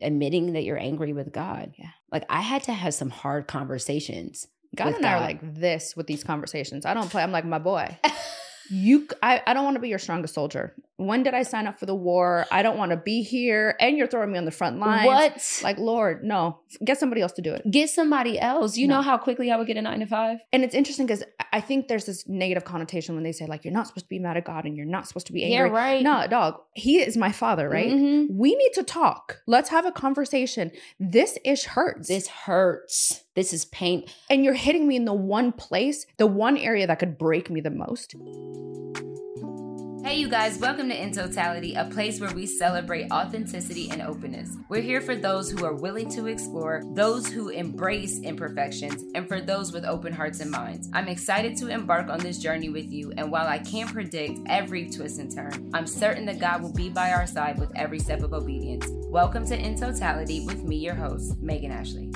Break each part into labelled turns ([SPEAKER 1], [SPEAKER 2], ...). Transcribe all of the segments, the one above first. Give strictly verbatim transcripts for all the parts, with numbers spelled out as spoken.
[SPEAKER 1] admitting that you're angry with God.
[SPEAKER 2] Yeah.
[SPEAKER 1] Like I had to have some hard conversations.
[SPEAKER 2] God
[SPEAKER 1] with
[SPEAKER 2] and I
[SPEAKER 1] God.
[SPEAKER 2] are like this with these conversations. I don't play. I'm like, my boy, you, I, I don't want to be your strongest soldier. When did I sign up for the war? I don't want to be here. And you're throwing me on the front lines.
[SPEAKER 1] What?
[SPEAKER 2] Like, Lord, no, get somebody else to do it.
[SPEAKER 1] Get somebody else. You
[SPEAKER 2] No.
[SPEAKER 1] know how quickly I would get a nine to five?
[SPEAKER 2] And it's interesting because I think there's this negative connotation when they say like, you're not supposed to be mad at God and you're not supposed to be angry.
[SPEAKER 1] Yeah, right.
[SPEAKER 2] No, dog, he is my father, right?
[SPEAKER 1] Mm-hmm.
[SPEAKER 2] We need to talk. Let's have a conversation. This ish hurts.
[SPEAKER 1] This hurts. This is pain.
[SPEAKER 2] And you're hitting me in the one place, the one area that could break me the most.
[SPEAKER 1] Hey, you guys, welcome to In Totality, a place where we celebrate authenticity and openness. We're here for those who are willing to explore, those who embrace imperfections, and for those with open hearts and minds. I'm excited to embark on this journey with you, and while I can't predict every twist and turn, I'm certain that God will be by our side with every step of obedience. Welcome to In Totality with me, your host, Megan Ashley.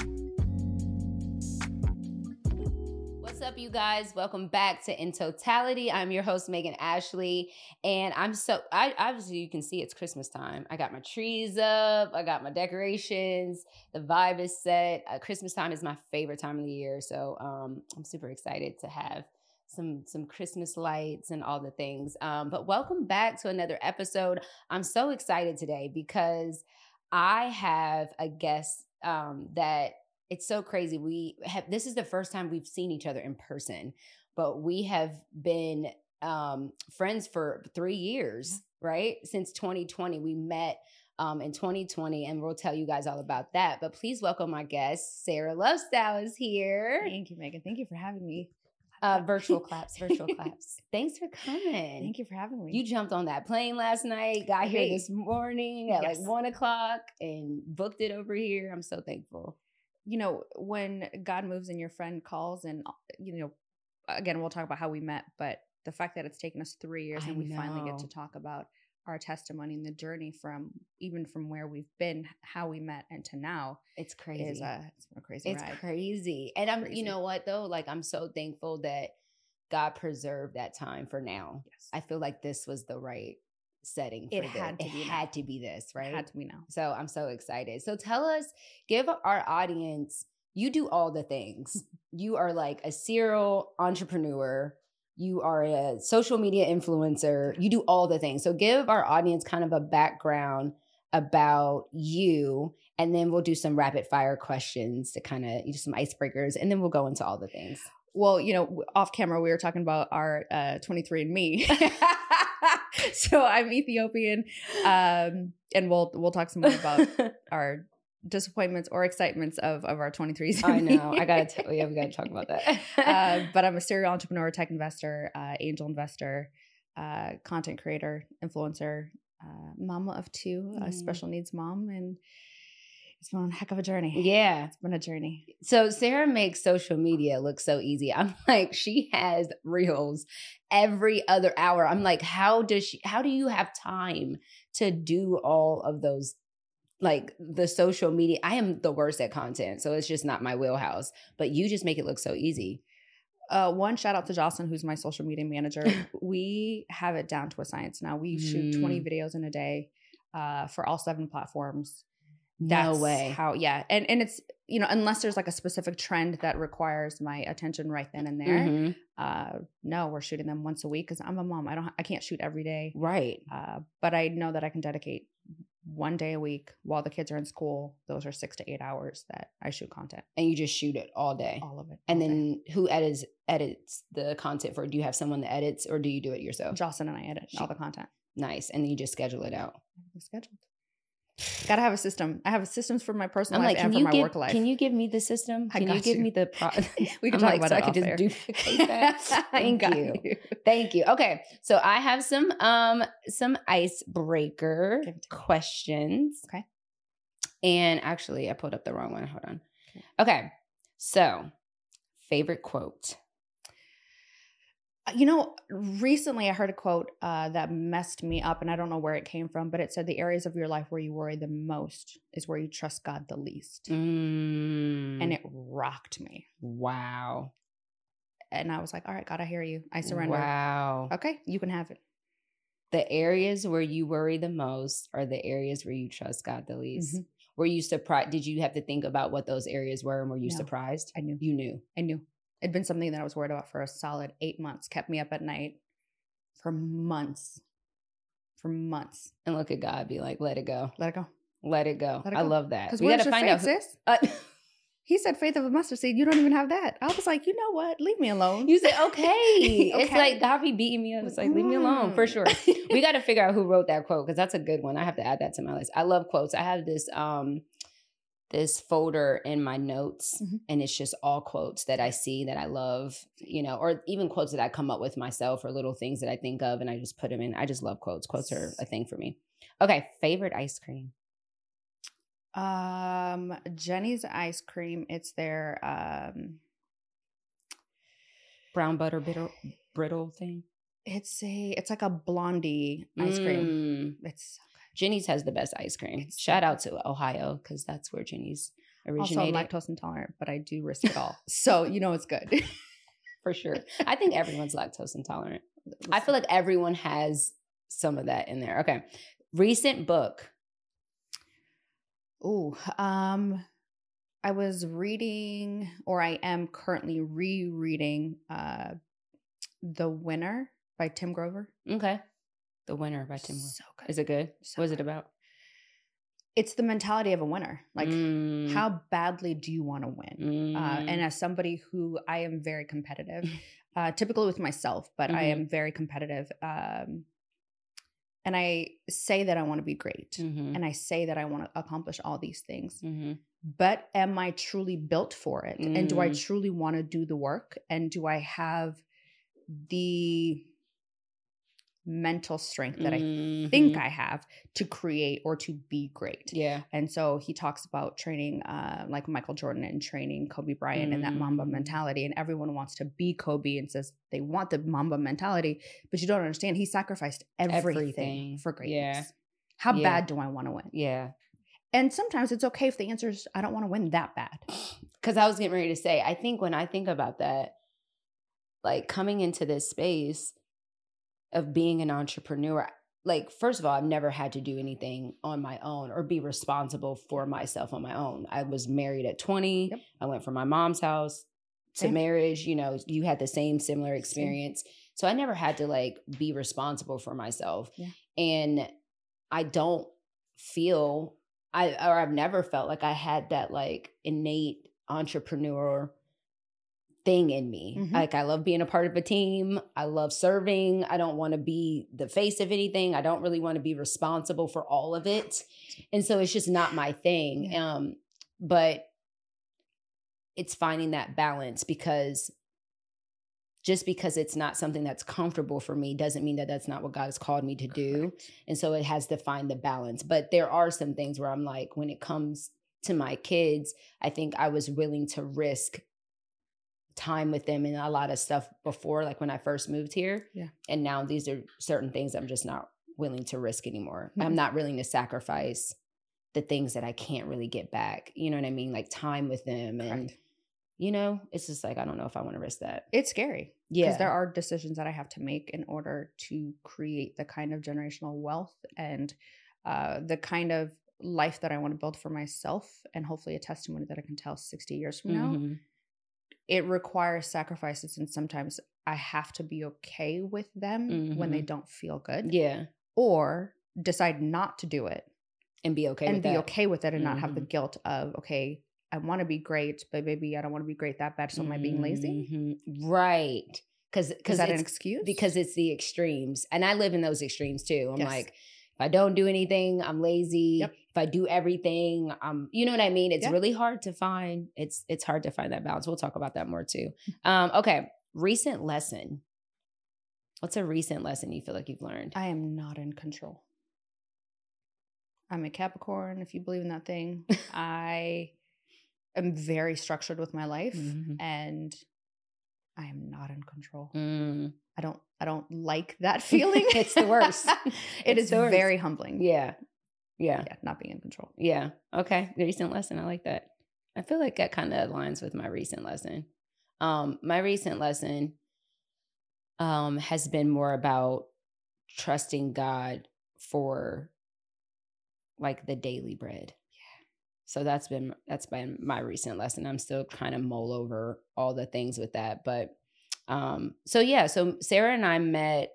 [SPEAKER 1] What's up, you guys? Welcome back to In Totality. I'm your host, Megan Ashley, and I'm so, I obviously you can see it's Christmas time. I got my trees up, I got my decorations, the vibe is set. Uh, Christmas time is my favorite time of the year, so um, I'm super excited to have some some Christmas lights and all the things. Um, but welcome back to another episode. I'm so excited today because I have a guest um, that it's so crazy. We have, this is the first time we've seen each other in person, but we have been um, friends for three years, right? Since twenty twenty, we met um, in twenty twenty, and we'll tell you guys all about that. But please welcome my guest, Sarah Lovestyle is here.
[SPEAKER 2] Thank you, Megan. Thank you for having me.
[SPEAKER 1] Uh, virtual claps, virtual claps. Thanks for coming.
[SPEAKER 2] Thank you for having me.
[SPEAKER 1] You jumped on that plane last night, got here
[SPEAKER 2] Hey.
[SPEAKER 1] this morning at
[SPEAKER 2] Yes.
[SPEAKER 1] like one o'clock and booked it over here. I'm so thankful.
[SPEAKER 2] You know, when God moves and your friend calls and, you know, again, we'll talk about how we met, but the fact that it's taken us three years
[SPEAKER 1] I
[SPEAKER 2] and we finally get
[SPEAKER 1] know.
[SPEAKER 2] to talk about our testimony and the journey from even from where we've been, how we met and to now
[SPEAKER 1] It's crazy.
[SPEAKER 2] is a, it's a crazy
[SPEAKER 1] It's
[SPEAKER 2] ride.
[SPEAKER 1] crazy. And I'm,
[SPEAKER 2] Crazy.
[SPEAKER 1] you know what though? Like, I'm so thankful that God preserved that time for now.
[SPEAKER 2] Yes.
[SPEAKER 1] I feel like this was the right setting for
[SPEAKER 2] It
[SPEAKER 1] this.
[SPEAKER 2] had to
[SPEAKER 1] it
[SPEAKER 2] be now.
[SPEAKER 1] had to be this, right?
[SPEAKER 2] It had to be now.
[SPEAKER 1] So I'm so excited. So tell us, give our audience, you do all the things. You are like a serial entrepreneur. You are a social media influencer. You do all the things. So give our audience kind of a background about you, and then we'll do some rapid fire questions to kind of do some icebreakers, and then we'll go into all the things.
[SPEAKER 2] Well, you know, w- off camera, we were talking about our uh, twenty-three and me. So I'm Ethiopian, um, and we'll we'll talk some more about our disappointments or excitements of of our twenty-threes.
[SPEAKER 1] I know. I gotta tell you, we gotta talk about that.
[SPEAKER 2] uh, but I'm a serial entrepreneur, tech investor, uh, angel investor, uh, content creator, influencer, uh, mama of two, a
[SPEAKER 1] Mm.
[SPEAKER 2] special needs mom, and it's been a heck of a journey.
[SPEAKER 1] Yeah.
[SPEAKER 2] It's been a journey.
[SPEAKER 1] So Sarah makes social media look so easy. I'm like, she has reels every other hour. I'm like, how does she, how do you have time to do all of those, like the social media? I am the worst at content, so it's just not my wheelhouse, but you just make it look so easy.
[SPEAKER 2] Uh, one shout out to Jocelyn, who's my social media manager. We have it down to a science now. We shoot
[SPEAKER 1] Mm.
[SPEAKER 2] twenty videos in a day uh, for all seven platforms.
[SPEAKER 1] No
[SPEAKER 2] That's
[SPEAKER 1] way.
[SPEAKER 2] How, yeah. And and it's, you know, unless there's like a specific trend that requires my attention right then and there.
[SPEAKER 1] Mhm.
[SPEAKER 2] Uh, no, we're shooting them once a week because I'm a mom. I don't, I can't shoot every day.
[SPEAKER 1] Right.
[SPEAKER 2] Uh, but I know that I can dedicate one day a week while the kids are in school. Those are six to eight hours that I shoot content.
[SPEAKER 1] And you just shoot it all day.
[SPEAKER 2] All of it.
[SPEAKER 1] And
[SPEAKER 2] all day.
[SPEAKER 1] then who edits edits the content for? Do you have someone that edits, or do you do it yourself?
[SPEAKER 2] Jocelyn and I edit all the content.
[SPEAKER 1] Nice. And then you just schedule it out.
[SPEAKER 2] It's scheduled. Gotta have a system. I have systems for my personal
[SPEAKER 1] I'm
[SPEAKER 2] life
[SPEAKER 1] like,
[SPEAKER 2] and
[SPEAKER 1] can
[SPEAKER 2] for
[SPEAKER 1] you
[SPEAKER 2] my
[SPEAKER 1] give,
[SPEAKER 2] work life.
[SPEAKER 1] Can you give me the system?
[SPEAKER 2] I
[SPEAKER 1] Can you
[SPEAKER 2] got
[SPEAKER 1] give
[SPEAKER 2] you.
[SPEAKER 1] me the pro-
[SPEAKER 2] We can
[SPEAKER 1] I'm
[SPEAKER 2] talk
[SPEAKER 1] like,
[SPEAKER 2] about
[SPEAKER 1] so
[SPEAKER 2] it
[SPEAKER 1] I could
[SPEAKER 2] off
[SPEAKER 1] just
[SPEAKER 2] air.
[SPEAKER 1] duplicate that.
[SPEAKER 2] I
[SPEAKER 1] Thank
[SPEAKER 2] got
[SPEAKER 1] you.
[SPEAKER 2] you.
[SPEAKER 1] Thank you. Okay. So I have some um some icebreaker
[SPEAKER 2] Give it to me.
[SPEAKER 1] questions.
[SPEAKER 2] Okay.
[SPEAKER 1] And actually I pulled up the wrong one. Hold on. Okay. So favorite quote.
[SPEAKER 2] You know, recently I heard a quote uh, that messed me up, and I don't know where it came from, but it said the areas of your life where you worry the most is where you trust God the least.
[SPEAKER 1] Mm,
[SPEAKER 2] And it rocked me.
[SPEAKER 1] wow.
[SPEAKER 2] And I was like, all right, God, I hear you. I surrender.
[SPEAKER 1] Wow.
[SPEAKER 2] Okay, you can have it.
[SPEAKER 1] The areas where you worry the most are the areas where you trust God the least.
[SPEAKER 2] Mhm.
[SPEAKER 1] Were you surprised? Did you have to think about what those areas were, and were you
[SPEAKER 2] No.
[SPEAKER 1] surprised?
[SPEAKER 2] I knew.
[SPEAKER 1] You knew.
[SPEAKER 2] I knew. It'd been something that I was worried about for a solid eight months. Kept me up at night for months. For months.
[SPEAKER 1] And look at God, be like, let it go.
[SPEAKER 2] Let it go.
[SPEAKER 1] Let it go.
[SPEAKER 2] Let it
[SPEAKER 1] I
[SPEAKER 2] go.
[SPEAKER 1] love that.
[SPEAKER 2] Because
[SPEAKER 1] We
[SPEAKER 2] where's
[SPEAKER 1] got to
[SPEAKER 2] your
[SPEAKER 1] find
[SPEAKER 2] faith,
[SPEAKER 1] out. Who,
[SPEAKER 2] sis?
[SPEAKER 1] uh,
[SPEAKER 2] He said faith of a mustard seed. You don't even have that. I was like, you know what? Leave me alone.
[SPEAKER 1] you said, okay. It's
[SPEAKER 2] Okay.
[SPEAKER 1] like God be beating me up. It's like, leave me alone, for
[SPEAKER 2] Mm.
[SPEAKER 1] sure. We got to figure out who wrote that quote, because that's a good one. I have to add that to my list. I love quotes. I have this um this folder in my notes,
[SPEAKER 2] Mhm.
[SPEAKER 1] and it's just all quotes that I see that I love, you know, or even quotes that I come up with myself, or little things that I think of, and I just put them in. I just love quotes. Quotes are a thing for me. Okay, favorite ice cream.
[SPEAKER 2] Um, Jenny's ice cream. It's their um,
[SPEAKER 1] Brown butter brittle, brittle thing.
[SPEAKER 2] it's a it's like a blondie ice cream.
[SPEAKER 1] Mm.
[SPEAKER 2] It's so
[SPEAKER 1] Jenny's has the best ice cream.
[SPEAKER 2] It's so
[SPEAKER 1] Shout out to Ohio, because that's where Jenny's
[SPEAKER 2] good. Also, I'm
[SPEAKER 1] originated.
[SPEAKER 2] lactose intolerant, but I do risk it all. So you know it's good.
[SPEAKER 1] For sure. I think everyone's lactose intolerant. I feel like everyone has some of that in there. Okay. Recent book.
[SPEAKER 2] Ooh, um, I was reading, or I am currently rereading, uh, The Winner by Tim Grover.
[SPEAKER 1] Okay. The Winner by Tim Grover.
[SPEAKER 2] So good.
[SPEAKER 1] Is it good?
[SPEAKER 2] So
[SPEAKER 1] What is it
[SPEAKER 2] good.
[SPEAKER 1] about?
[SPEAKER 2] It's the mentality of a winner. Like,
[SPEAKER 1] Mm,
[SPEAKER 2] how badly do you want to win? Uh,
[SPEAKER 1] mm,
[SPEAKER 2] and as somebody who I am very competitive, uh, typically with myself, but I
[SPEAKER 1] Mhm.
[SPEAKER 2] am very competitive. Um, and I say that I want to be great,
[SPEAKER 1] mhm,
[SPEAKER 2] and I say that I want to accomplish all these things.
[SPEAKER 1] mhm,
[SPEAKER 2] But am I truly built for it? And do I
[SPEAKER 1] Mm.
[SPEAKER 2] truly want to do the work? And do I have the mental strength that I think
[SPEAKER 1] mhm.
[SPEAKER 2] I have to create or to be great?
[SPEAKER 1] Yeah.
[SPEAKER 2] And so he talks about training uh, like Michael Jordan and training Kobe Bryant and that Mamba
[SPEAKER 1] Mm.
[SPEAKER 2] mentality. And everyone wants to be Kobe and says they want the Mamba mentality, but you don't understand. He sacrificed everything,
[SPEAKER 1] Everything.
[SPEAKER 2] for greatness.
[SPEAKER 1] Yeah.
[SPEAKER 2] How
[SPEAKER 1] Yeah.
[SPEAKER 2] bad do I want to win?
[SPEAKER 1] Yeah.
[SPEAKER 2] And sometimes it's okay if the answer is I don't want to win that bad.
[SPEAKER 1] Because I was getting ready to say, I think when I think about that, like coming into this space of being an entrepreneur, like, first of all, I've never had to do anything on my own or be responsible for myself on my own. I was married at twenty.
[SPEAKER 2] Yep.
[SPEAKER 1] I went from my mom's house to
[SPEAKER 2] Same.
[SPEAKER 1] marriage. You know, you had the same similar experience. So I never had to like be responsible for myself.
[SPEAKER 2] Yeah.
[SPEAKER 1] And I don't feel I or I've never felt like I had that like innate entrepreneur thing in me.
[SPEAKER 2] Mhm.
[SPEAKER 1] Like, I love being a part of a team. I love serving. I don't want to be the face of anything. I don't really want to be responsible for all of it. And so it's just not my thing.
[SPEAKER 2] Yeah.
[SPEAKER 1] Um, but it's finding that balance, because just because it's not something that's comfortable for me doesn't mean that that's not what God has called me to do.
[SPEAKER 2] Correct.
[SPEAKER 1] And so it has to find the balance. But there are some things where I'm like, when it comes to my kids, I think I was willing to risk time with them and a lot of stuff before, like when I first moved here.
[SPEAKER 2] Yeah.
[SPEAKER 1] And now these are certain things I'm just not willing to risk anymore.
[SPEAKER 2] Mhm.
[SPEAKER 1] I'm not willing to sacrifice the things that I can't really get back. You know what I mean? Like time with them. And,
[SPEAKER 2] Correct.
[SPEAKER 1] you know, it's just like, I don't know if I want to risk that.
[SPEAKER 2] It's scary.
[SPEAKER 1] Yeah.
[SPEAKER 2] Because there are decisions that I have to make in order to create the kind of generational wealth and uh, the kind of life that I want to build for myself, and hopefully a testimony that I can tell sixty years from now.
[SPEAKER 1] Mhm.
[SPEAKER 2] It requires sacrifices, and sometimes I have to be okay with them when they
[SPEAKER 1] Mhm.
[SPEAKER 2] don't feel good,
[SPEAKER 1] Yeah.
[SPEAKER 2] or decide not to do it
[SPEAKER 1] And be okay
[SPEAKER 2] and
[SPEAKER 1] with
[SPEAKER 2] be
[SPEAKER 1] that.
[SPEAKER 2] okay with it and not have the
[SPEAKER 1] Mhm.
[SPEAKER 2] guilt of, okay, I want to be great, but maybe I don't want to be great that bad. So am I being lazy?
[SPEAKER 1] Mhm. Right. Because
[SPEAKER 2] Is that an
[SPEAKER 1] it's
[SPEAKER 2] excuse?
[SPEAKER 1] because it's the extremes. And I live in those extremes too. I'm
[SPEAKER 2] Yes.
[SPEAKER 1] like, if I don't do anything, I'm lazy.
[SPEAKER 2] Yep.
[SPEAKER 1] If I do everything, I'm, you know what I mean? It's
[SPEAKER 2] Yeah.
[SPEAKER 1] really hard to find. It's it's hard to find that balance. We'll talk about that more too. Um, okay. Recent lesson. What's a recent lesson you feel like you've learned?
[SPEAKER 2] I am not in control. I'm a Capricorn, if you believe in that thing. I am very structured with my life,
[SPEAKER 1] Mhm.
[SPEAKER 2] and I am not in control.
[SPEAKER 1] Mm.
[SPEAKER 2] I don't I don't like that feeling.
[SPEAKER 1] It's the worst.
[SPEAKER 2] It
[SPEAKER 1] It's
[SPEAKER 2] is
[SPEAKER 1] the worst.
[SPEAKER 2] very humbling.
[SPEAKER 1] Yeah. Yeah.
[SPEAKER 2] Yeah, not being in control.
[SPEAKER 1] Yeah. Okay. Recent lesson. I like that. I feel like that kind of aligns with my recent lesson. Um, my recent lesson um, has been more about trusting God for like the daily bread. So that's been that's been my recent lesson. I'm still trying to mull over all the things with that. But um, so yeah, so Sarah and I met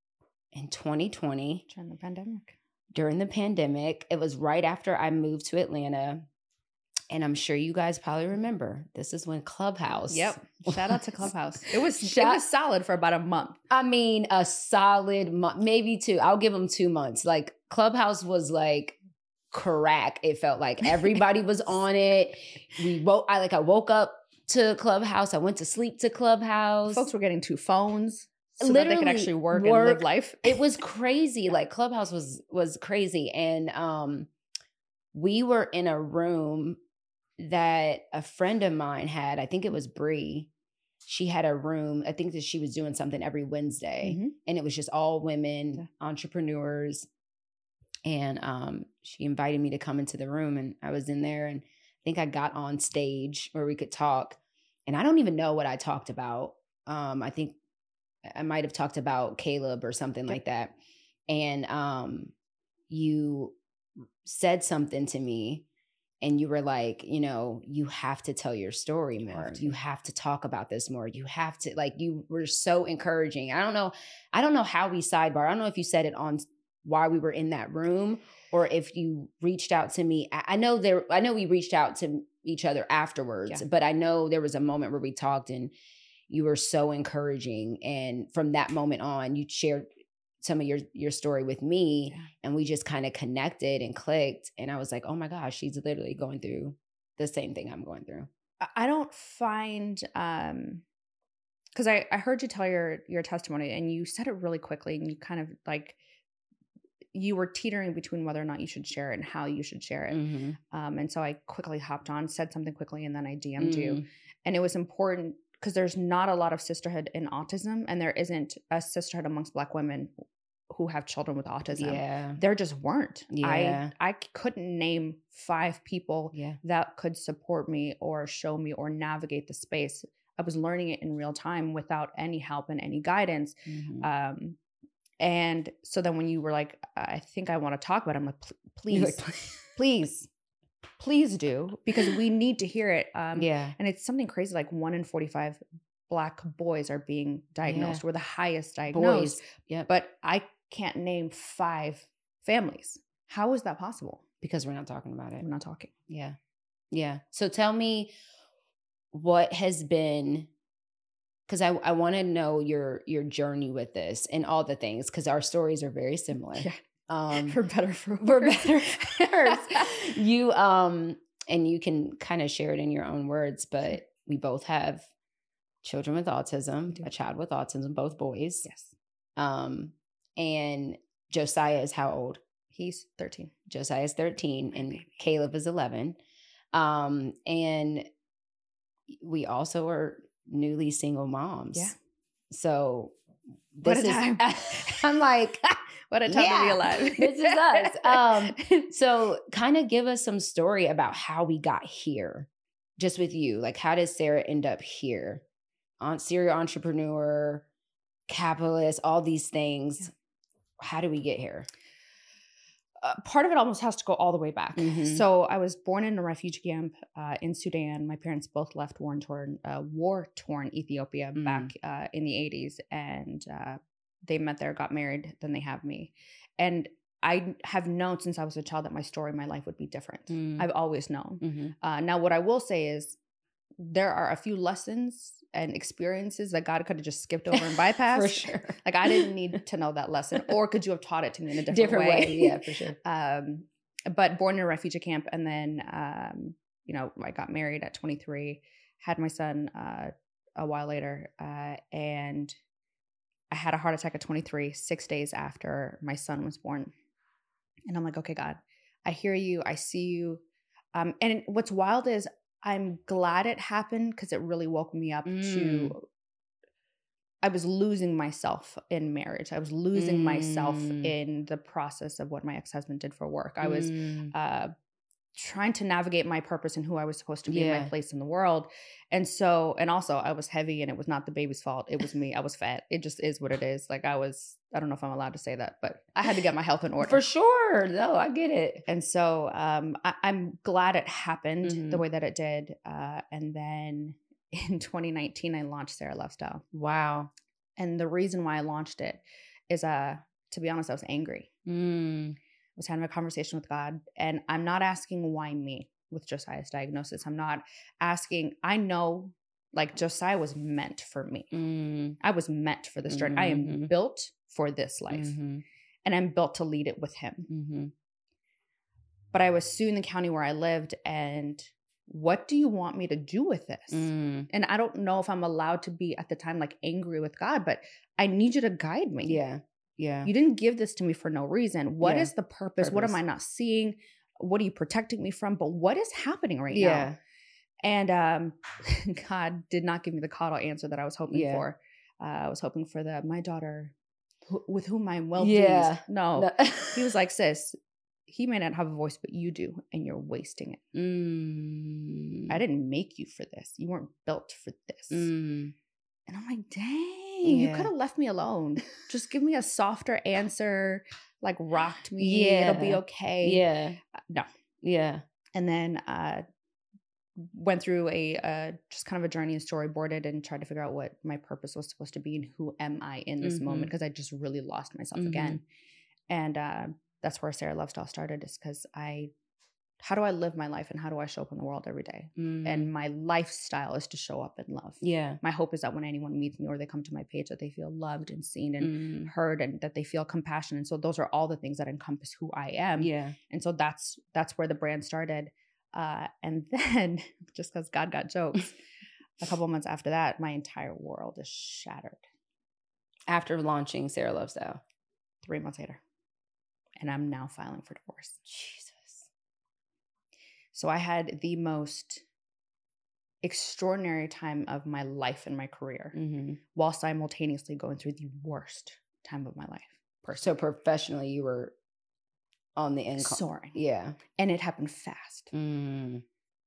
[SPEAKER 1] in twenty twenty
[SPEAKER 2] during the pandemic.
[SPEAKER 1] During the pandemic. It was right after I moved to Atlanta. And I'm sure you guys probably remember, this is when Clubhouse.
[SPEAKER 2] Yep. Shout out to Clubhouse. It was
[SPEAKER 1] Shout-
[SPEAKER 2] it was solid for about a month.
[SPEAKER 1] I mean, a solid month, maybe two. I'll give them two months. Like Clubhouse was like crack. It felt like everybody was on it. We woke. I like I woke up to Clubhouse. I went to sleep to Clubhouse.
[SPEAKER 2] Folks were getting two phones so
[SPEAKER 1] Literally
[SPEAKER 2] that they could actually work,
[SPEAKER 1] work.
[SPEAKER 2] and live life.
[SPEAKER 1] It was crazy. Like Clubhouse was was crazy, and um, we were in a room that a friend of mine had. I think it was Bree. She had a room. I think that she was doing something every Wednesday,
[SPEAKER 2] Mhm.
[SPEAKER 1] and it was just all women
[SPEAKER 2] Yeah.
[SPEAKER 1] entrepreneurs. And um, she invited me to come into the room, and I was in there, and I think I got on stage where we could talk. And I don't even know what I talked about. Um, I think I might have talked about Caleb or something
[SPEAKER 2] Yep.
[SPEAKER 1] like that. And um, you said something to me. And you were like, you know, you have to tell your story more.
[SPEAKER 2] Have to.
[SPEAKER 1] You have to talk about this more. You have to, like, you were so encouraging. I don't know. I don't know how we sidebar. I don't know if you said it on while we were in that room or if you reached out to me. I I know there, I know we reached out to each other afterwards,
[SPEAKER 2] Yeah.
[SPEAKER 1] but I know there was a moment where we talked and you were so encouraging. And from that moment on, you shared some of your your story with me,
[SPEAKER 2] Yeah.
[SPEAKER 1] and we just kind of connected and clicked, and I was like, oh my gosh, she's literally going through the same thing I'm going through.
[SPEAKER 2] I- I don't find um because I, I heard you tell your your testimony and you said it really quickly and you kind of like you were teetering between whether or not you should share it and how you should share it.
[SPEAKER 1] Mhm.
[SPEAKER 2] Um, and so I quickly hopped on, said something quickly, and then I D M'd you.
[SPEAKER 1] Mm.
[SPEAKER 2] And it was important because there's not a lot of sisterhood in autism, and there isn't a sisterhood amongst Black women who have children with autism.
[SPEAKER 1] Yeah.
[SPEAKER 2] There just weren't.
[SPEAKER 1] Yeah.
[SPEAKER 2] I I couldn't name five people
[SPEAKER 1] Yeah.
[SPEAKER 2] that could support me or show me or navigate the space. I was learning it in real time without any help and any guidance.
[SPEAKER 1] Mhm.
[SPEAKER 2] Um, and so then when you were like, I think I want to talk about it, I'm like, "Pl-
[SPEAKER 1] You're
[SPEAKER 2] please,
[SPEAKER 1] like,
[SPEAKER 2] please, please do, because we need to hear it. Um,
[SPEAKER 1] yeah.
[SPEAKER 2] And it's something crazy, like one in forty-five Black boys are being diagnosed.
[SPEAKER 1] Yeah.
[SPEAKER 2] We're the highest diagnosed.
[SPEAKER 1] Boys. Yep.
[SPEAKER 2] But I can't name five families. How is that possible?
[SPEAKER 1] Because we're not talking about it.
[SPEAKER 2] We're not talking.
[SPEAKER 1] Yeah. Yeah. So tell me what has been, because I, I want to know your your journey with this and all the things, because our stories are very similar.
[SPEAKER 2] Yeah.
[SPEAKER 1] Um,
[SPEAKER 2] For better, for
[SPEAKER 1] for
[SPEAKER 2] worse.
[SPEAKER 1] better, for worse. You um, and you can kind of share it in your own words, but we both have children with autism,
[SPEAKER 2] do.
[SPEAKER 1] a child with autism, both boys.
[SPEAKER 2] Yes.
[SPEAKER 1] Um, and Josiah is how old?
[SPEAKER 2] He's thirteen.
[SPEAKER 1] Josiah is thirteen,
[SPEAKER 2] My
[SPEAKER 1] and
[SPEAKER 2] baby.
[SPEAKER 1] Caleb is eleven. Um, and we also are newly single moms.
[SPEAKER 2] Yeah.
[SPEAKER 1] So
[SPEAKER 2] What
[SPEAKER 1] this
[SPEAKER 2] a
[SPEAKER 1] is,
[SPEAKER 2] time.
[SPEAKER 1] I'm like,
[SPEAKER 2] What a time to be
[SPEAKER 1] Yeah,
[SPEAKER 2] alive.
[SPEAKER 1] this is us. Um, so kind of give us some story about how we got here, just with you. Like, how did Sarah end up here? On serial entrepreneur, capitalist, all these things.
[SPEAKER 2] Yeah.
[SPEAKER 1] How did we get here?
[SPEAKER 2] Uh, part of it almost has to go all the way back.
[SPEAKER 1] Mhm.
[SPEAKER 2] So I was born in a refugee camp uh, in Sudan. My parents both left war torn, uh, war torn Ethiopia
[SPEAKER 1] Mm.
[SPEAKER 2] back uh, in the eighties, and uh, they met there, got married, then they have me, and I have known since I was a child that my story, my life would be different.
[SPEAKER 1] Mm.
[SPEAKER 2] I've always known.
[SPEAKER 1] Mhm.
[SPEAKER 2] Uh, now, what I will say is there are a few lessons and experiences that God could have just skipped over and bypassed.
[SPEAKER 1] For sure.
[SPEAKER 2] Like I didn't need to know that lesson, or could you have taught it to me in a different,
[SPEAKER 1] Different
[SPEAKER 2] way?
[SPEAKER 1] way. Yeah, for sure.
[SPEAKER 2] um, but born in a refugee camp, and then um, you know, I got married at twenty-three, had my son uh, a while later, uh, and I had a heart attack at twenty-three, six days after my son was born. And I'm like, okay, God, I hear you, I see you. Um, and what's wild is I'm glad it happened because it really woke me up
[SPEAKER 1] Mm.
[SPEAKER 2] to. I was losing myself in marriage. I was losing myself
[SPEAKER 1] Mm.
[SPEAKER 2] in the process of what my ex-husband did for work. I was
[SPEAKER 1] Mm.
[SPEAKER 2] uh, trying to navigate my purpose and who I was supposed to be
[SPEAKER 1] Yeah.
[SPEAKER 2] in my place in the world. And so, and also I was heavy and it was not the baby's fault. It was me. I was fat. It just is what it is. Like I was, I don't know if I'm allowed to say that, but I had to get my health in order.
[SPEAKER 1] For sure. No, I get it.
[SPEAKER 2] And so um, I, I'm glad it happened
[SPEAKER 1] Mhm.
[SPEAKER 2] the way that it did. Uh, and then in twenty nineteen, I launched Sarah Lifestyle.
[SPEAKER 1] Wow.
[SPEAKER 2] And the reason why I launched it is, uh, to be honest, I was angry.
[SPEAKER 1] Mm.
[SPEAKER 2] I was having a conversation with God, and I'm not asking why me with Josiah's diagnosis. I'm not asking, I know like Josiah was meant for me.
[SPEAKER 1] Mm.
[SPEAKER 2] I was meant for this journey. I am
[SPEAKER 1] Mhm.
[SPEAKER 2] built for this life,
[SPEAKER 1] Mm-hmm.
[SPEAKER 2] and I'm built to lead it with him.
[SPEAKER 1] Mm-hmm.
[SPEAKER 2] But I was suing the county where I lived, and what do you want me to do with this?
[SPEAKER 1] Mm.
[SPEAKER 2] And I don't know if I'm allowed to be at the time like angry with God, but I need you to guide me.
[SPEAKER 1] Yeah. Yeah.
[SPEAKER 2] You didn't give this to me for no reason. What
[SPEAKER 1] Yeah.
[SPEAKER 2] is the purpose? What am
[SPEAKER 1] Purpose.
[SPEAKER 2] I not seeing? What are you protecting me from? But what is happening right
[SPEAKER 1] yeah.
[SPEAKER 2] now? And um, God did not give me the coddle answer that I was hoping
[SPEAKER 1] Yeah.
[SPEAKER 2] for. Uh, I was hoping for the, my daughter who, with whom I'm well
[SPEAKER 1] Yeah.
[SPEAKER 2] pleased. No.
[SPEAKER 1] No.
[SPEAKER 2] He was like, sis, he may not have a voice, but you do, and you're wasting it.
[SPEAKER 1] Mm.
[SPEAKER 2] I didn't make you for this. You weren't built for this.
[SPEAKER 1] Mm.
[SPEAKER 2] And I'm like, dang, you
[SPEAKER 1] Yeah.
[SPEAKER 2] could have left me alone. Just give me a softer answer, like rocked me.
[SPEAKER 1] Yeah.
[SPEAKER 2] It'll be okay.
[SPEAKER 1] Yeah.
[SPEAKER 2] Uh, No.
[SPEAKER 1] Yeah.
[SPEAKER 2] And then uh, went through a uh, just kind of a journey and storyboarded and tried to figure out what my purpose was supposed to be and who am I in this
[SPEAKER 1] Mhm.
[SPEAKER 2] moment, because I just really lost myself
[SPEAKER 1] Mhm.
[SPEAKER 2] again. And uh, that's where Sarah Lifestyle started, is because I, how do I live my life and how do I show up in the world every day?
[SPEAKER 1] Mm.
[SPEAKER 2] And my lifestyle is to show up in love.
[SPEAKER 1] yeah.
[SPEAKER 2] My hope is that when anyone meets me or they come to my page, that they feel loved and seen and
[SPEAKER 1] Mm.
[SPEAKER 2] heard, and that they feel compassion. And so those are all the things that encompass who I am.
[SPEAKER 1] Yeah.
[SPEAKER 2] And so that's that's where the brand started. Uh, and then just because God got jokes, a couple months after that, my entire world is shattered.
[SPEAKER 1] After launching Sarah Lifestyle.
[SPEAKER 2] Three months later. And I'm now filing for divorce.
[SPEAKER 1] Jesus.
[SPEAKER 2] So I had the most extraordinary time of my life and my career,
[SPEAKER 1] Mm-hmm.
[SPEAKER 2] while simultaneously going through the worst time of my life.
[SPEAKER 1] So professionally, you were on the income.
[SPEAKER 2] Soaring.
[SPEAKER 1] Yeah.
[SPEAKER 2] And it happened fast.
[SPEAKER 1] Mm.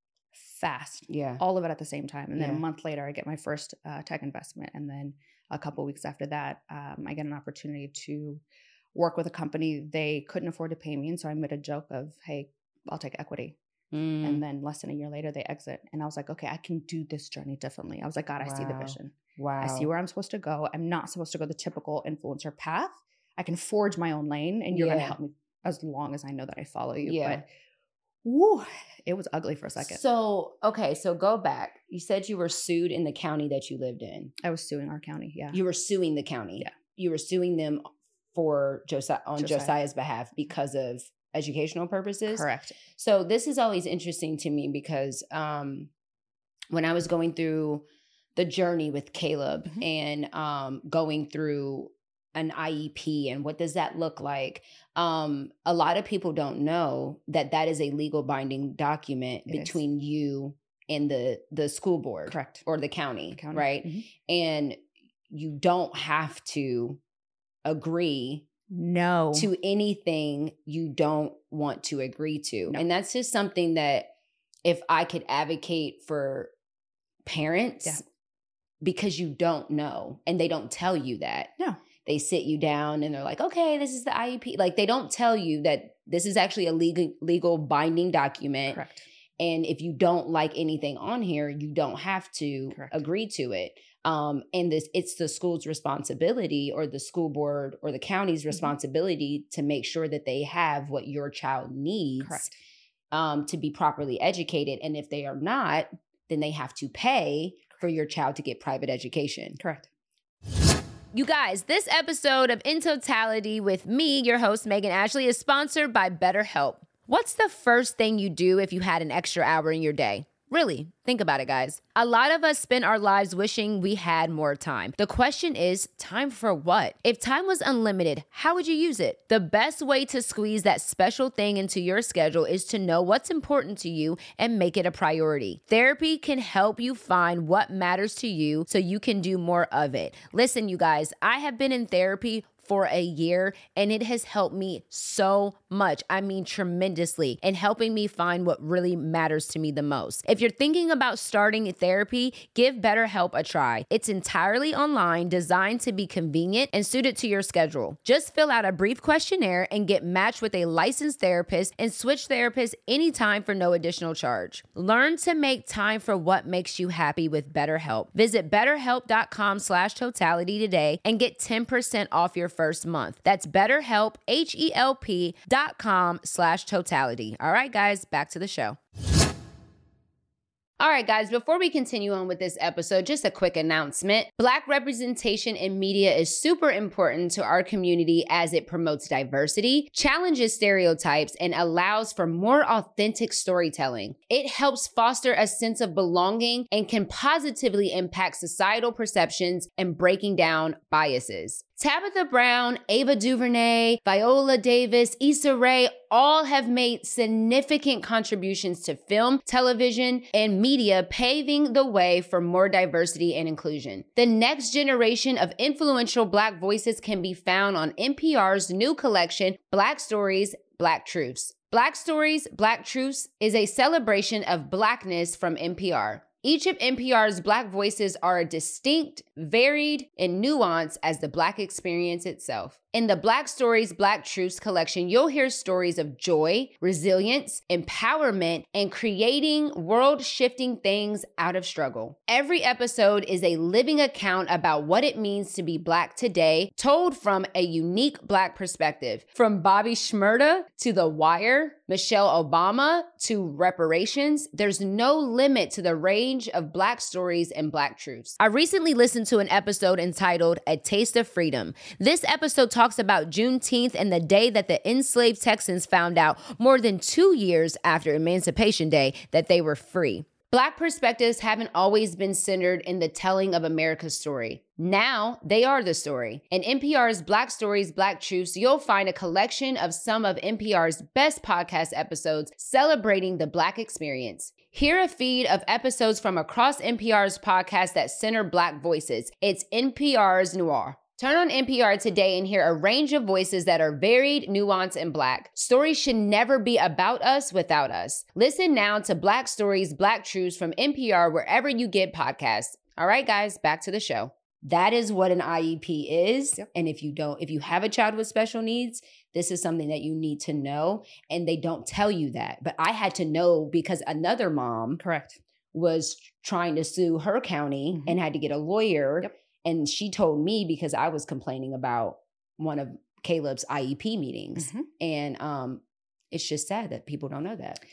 [SPEAKER 2] Fast.
[SPEAKER 1] Yeah.
[SPEAKER 2] All of it at the same time. And then
[SPEAKER 1] Yeah.
[SPEAKER 2] a month later, I get my first uh, tech investment. And then a couple weeks after that, um, I get an opportunity to work with a company. They couldn't afford to pay me. And so I made a joke of, hey, I'll take equity.
[SPEAKER 1] Mm.
[SPEAKER 2] And then less than a year later, they exit. And I was like, okay, I can do this journey differently. I was like, God, I see the
[SPEAKER 1] Wow.
[SPEAKER 2] vision.
[SPEAKER 1] Wow.
[SPEAKER 2] I see where I'm supposed to go. I'm not supposed to go the typical influencer path. I can forge my own lane, and you're going to
[SPEAKER 1] Yeah.
[SPEAKER 2] help me as long as I know that I follow you.
[SPEAKER 1] Yeah.
[SPEAKER 2] But woo, it was ugly for a second.
[SPEAKER 1] So, okay, so go back. You said you were sued in the county that you lived in.
[SPEAKER 2] I was suing our county. Yeah.
[SPEAKER 1] You were suing the county.
[SPEAKER 2] Yeah.
[SPEAKER 1] You were suing them for Josiah on
[SPEAKER 2] Josiah.
[SPEAKER 1] Josiah's behalf because of educational purposes.
[SPEAKER 2] Correct.
[SPEAKER 1] So this is always interesting to me because um, when I was going through the journey with Caleb
[SPEAKER 2] Mhm.
[SPEAKER 1] and um, going through an I E P and what does that look like, um, a lot of people don't know that that is a legal binding document
[SPEAKER 2] It is.
[SPEAKER 1] between you and the the school board
[SPEAKER 2] Correct.
[SPEAKER 1] or the county,
[SPEAKER 2] The county.
[SPEAKER 1] right?
[SPEAKER 2] Mhm.
[SPEAKER 1] And you don't have to agree
[SPEAKER 2] No.
[SPEAKER 1] to anything you don't want to agree to.
[SPEAKER 2] No.
[SPEAKER 1] And that's just something that if I could advocate for parents,
[SPEAKER 2] Yeah.
[SPEAKER 1] because you don't know and they don't tell you that.
[SPEAKER 2] No.
[SPEAKER 1] They sit you down and they're like, okay, this is the I E P. Like they don't tell you that this is actually a legal legal binding document.
[SPEAKER 2] Correct.
[SPEAKER 1] And if you don't like anything on here, you don't have to
[SPEAKER 2] Correct.
[SPEAKER 1] agree to it. Um, and this, it's the school's responsibility or the school board or the county's
[SPEAKER 2] Mm-hmm.
[SPEAKER 1] responsibility to make sure that they have what your child needs
[SPEAKER 2] Correct.
[SPEAKER 1] um, to be properly educated. And if they are not, then they have to pay for your child to get private education.
[SPEAKER 2] Correct.
[SPEAKER 1] You guys, this episode of In Totality with me, your host, Megan Ashley, is sponsored by BetterHelp. What's the first thing you do if you had an extra hour in your day? Really, think about it, guys. A lot of us spend our lives wishing we had more time. The question is, time for what? If time was unlimited, how would you use it? The best way to squeeze that special thing into your schedule is to know what's important to you and make it a priority. Therapy can help you find what matters to you so you can do more of it. Listen, you guys, I have been in therapy for a year, and it has helped me so much. I mean, tremendously, in helping me find what really matters to me the most. If you're thinking about starting therapy, give BetterHelp a try. It's entirely online, designed to be convenient and suited to your schedule. Just fill out a brief questionnaire and get matched with a licensed therapist and switch therapists anytime for no additional charge. Learn to make time for what makes you happy with BetterHelp. Visit betterhelp.com slash totality today and get ten percent off your first month. That's BetterHelp, H-E-L-P dot com slash totality. All right, guys, back to the show. All right, guys, before we continue on with this episode, just a quick announcement. Black representation in media is super important to our community as it promotes diversity, challenges stereotypes, and allows for more authentic storytelling. It helps foster a sense of belonging and can positively impact societal perceptions and breaking down biases. Tabitha Brown, Ava DuVernay, Viola Davis, Issa Rae all have made significant contributions to film, television, and media, paving the way for more diversity and inclusion. The next generation of influential Black voices can be found on N P R's new collection, Black Stories, Black Truths. Black Stories, Black Truths is a celebration of Blackness from N P R. Each of N P R's Black voices are distinct, varied, and nuanced as the Black experience itself. In the Black Stories, Black Truths collection, you'll hear stories of joy, resilience, empowerment, and creating world-shifting things out of struggle. Every episode is a living account about what it means to be Black today, told from a unique Black perspective. From Bobby Shmurda to The Wire, Michelle Obama to reparations, there's no limit to the range of Black stories and Black truths. I recently listened to an episode entitled A Taste of Freedom. This episode talks about Juneteenth and the day that the enslaved Texans found out more than two years after Emancipation Day that they were free. Black perspectives haven't always been centered in the telling of America's story. Now they are the story. In N P R's Black Stories, Black Truths, you'll find a collection of some of N P R's best podcast episodes celebrating the Black experience. Hear a feed of episodes from across N P R's podcasts that center Black voices. It's N P R's Noir. Turn on N P R today and hear a range of voices that are varied, nuanced, and Black. Stories should never be about us without us. Listen now to Black Stories, Black Truths from N P R wherever you get podcasts. All right, guys, back to the show. That is what an I E P is. Yep. And if you don't, if you have a child with special needs, this is something that you need to know. And they don't tell you that. But I had to know because another mom
[SPEAKER 2] Correct.
[SPEAKER 1] was trying to sue her county mm-hmm. and had to get a lawyer. Yep. And she told me because I was complaining about one of Caleb's I E P meetings. Mm-hmm. And um, it's just sad that people don't know that.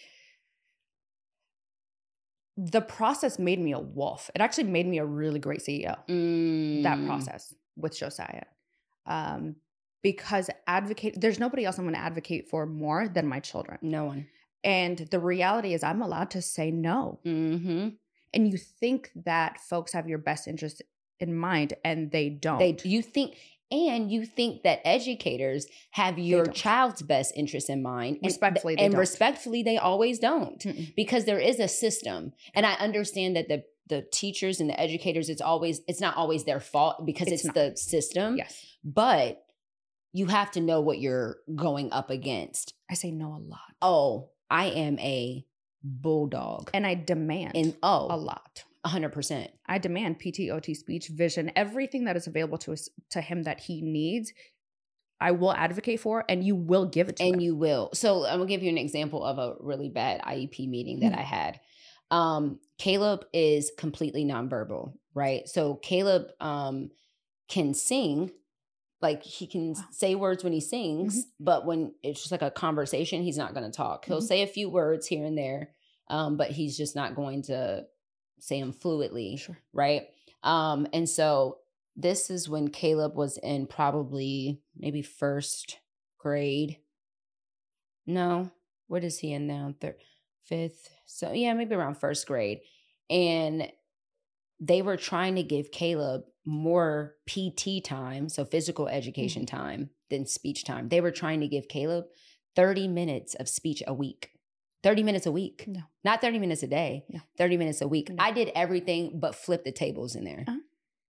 [SPEAKER 2] The process made me a wolf. It actually made me a really great C E O, mm. that process with Josiah. Um, because advocate, there's nobody else I'm going to advocate for more than my children.
[SPEAKER 1] No one.
[SPEAKER 2] And the reality is I'm allowed to say no. Mm-hmm. And you think that folks have your best interest in mind, and they don't.
[SPEAKER 1] They, you think, and you think that educators have your child's best interest in mind.
[SPEAKER 2] Respectfully,
[SPEAKER 1] and,
[SPEAKER 2] they
[SPEAKER 1] and
[SPEAKER 2] don't.
[SPEAKER 1] respectfully, they always don't,
[SPEAKER 2] Mm-mm.
[SPEAKER 1] because there is a system. And I understand that the the teachers and the educators, it's always, it's not always their fault because it's, it's the system.
[SPEAKER 2] Yes,
[SPEAKER 1] but you have to know what you're going up against.
[SPEAKER 2] I say no a lot.
[SPEAKER 1] Oh, I am a bulldog,
[SPEAKER 2] and I demand
[SPEAKER 1] and oh
[SPEAKER 2] a lot.
[SPEAKER 1] one hundred percent.
[SPEAKER 2] I demand P T, O T, speech, vision, everything that is available to us, to him that he needs, I will advocate for, and you will give it to
[SPEAKER 1] and
[SPEAKER 2] him.
[SPEAKER 1] And you will. So I'm going to give you an example of a really bad I E P meeting that I had. Um, Caleb is completely nonverbal, right? So Caleb um, can sing. Like he can wow. say words when he sings, mm-hmm. but when it's just like a conversation, he's not going to talk. He'll mm-hmm. say a few words here and there, um, but he's just not going to say them fluidly,
[SPEAKER 2] sure.
[SPEAKER 1] right? Um, and so this is when Caleb was in probably maybe first grade. No, what is he in now? Third, fifth. So yeah, maybe around first grade. And they were trying to give Caleb more P T time, so physical education mm-hmm. time, than speech time. They were trying to give Caleb thirty minutes of speech a week. thirty minutes a week.
[SPEAKER 2] No.
[SPEAKER 1] Not thirty minutes a day.
[SPEAKER 2] No.
[SPEAKER 1] thirty minutes a week.
[SPEAKER 2] No.
[SPEAKER 1] I did everything but flip the tables in there.
[SPEAKER 2] Uh-huh.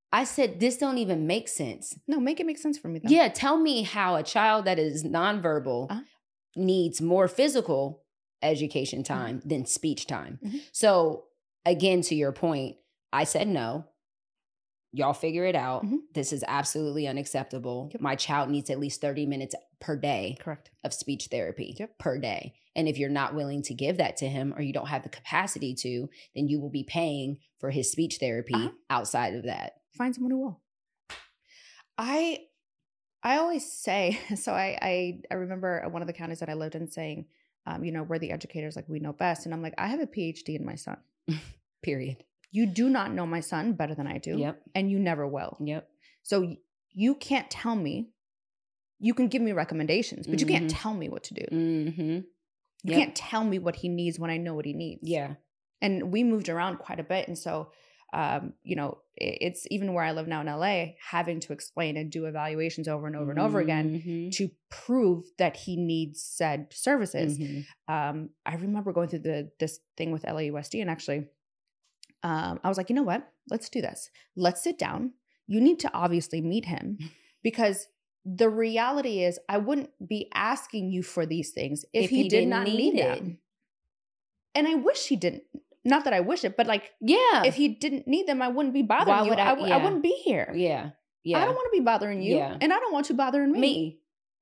[SPEAKER 1] I said, this don't even make sense.
[SPEAKER 2] No, make it make sense for me then.
[SPEAKER 1] Yeah, tell me how a child that is nonverbal
[SPEAKER 2] Uh-huh.
[SPEAKER 1] needs more physical education time
[SPEAKER 2] Mm-hmm.
[SPEAKER 1] than speech time.
[SPEAKER 2] Mm-hmm.
[SPEAKER 1] So again, to your point, I said no. Y'all figure it out.
[SPEAKER 2] Mm-hmm.
[SPEAKER 1] This is absolutely unacceptable.
[SPEAKER 2] Yep.
[SPEAKER 1] My child needs at least thirty minutes per day
[SPEAKER 2] Correct.
[SPEAKER 1] of speech therapy
[SPEAKER 2] Yep.
[SPEAKER 1] per day. And if you're not willing to give that to him or you don't have the capacity to, then you will be paying for his speech therapy
[SPEAKER 2] Uh-huh.
[SPEAKER 1] outside of that.
[SPEAKER 2] Find someone who will. I I always say, so I I, I remember one of the counties that I lived in saying, um, you know, we're the educators, like we know best. And I'm like, I have a P H D in my son.
[SPEAKER 1] Period.
[SPEAKER 2] You do not know my son better than I do.
[SPEAKER 1] Yep.
[SPEAKER 2] And you never will.
[SPEAKER 1] Yep.
[SPEAKER 2] So y- you can't tell me, you can give me recommendations, but you can't
[SPEAKER 1] Mhm.
[SPEAKER 2] tell me what to do.
[SPEAKER 1] Mm-hmm.
[SPEAKER 2] You
[SPEAKER 1] Yep.
[SPEAKER 2] can't tell me what he needs when I know what he needs.
[SPEAKER 1] Yeah.
[SPEAKER 2] And we moved around quite a bit. And so, um, you know, it, it's even where I live now in L A, having to explain and do evaluations over and over and over again
[SPEAKER 1] Mhm.
[SPEAKER 2] to prove that he needs said services.
[SPEAKER 1] Mhm.
[SPEAKER 2] Um, I remember going through the this thing with L A U S D, and actually, um, I was like, you know what? Let's do this. Let's sit down. You need to obviously meet him because the reality is I wouldn't be asking you for these things if,
[SPEAKER 1] If
[SPEAKER 2] he,
[SPEAKER 1] he
[SPEAKER 2] did
[SPEAKER 1] didn't
[SPEAKER 2] not
[SPEAKER 1] need
[SPEAKER 2] need
[SPEAKER 1] it.
[SPEAKER 2] them. And I wish he didn't. Not that I wish it, but like
[SPEAKER 1] Yeah.
[SPEAKER 2] if he didn't need them, I wouldn't be bothering
[SPEAKER 1] Why
[SPEAKER 2] you.
[SPEAKER 1] would I-
[SPEAKER 2] I, w- I
[SPEAKER 1] yeah.
[SPEAKER 2] wouldn't be here.
[SPEAKER 1] yeah. Yeah.
[SPEAKER 2] I don't want to be bothering you,
[SPEAKER 1] Yeah.
[SPEAKER 2] and I don't want you bothering me.
[SPEAKER 1] me.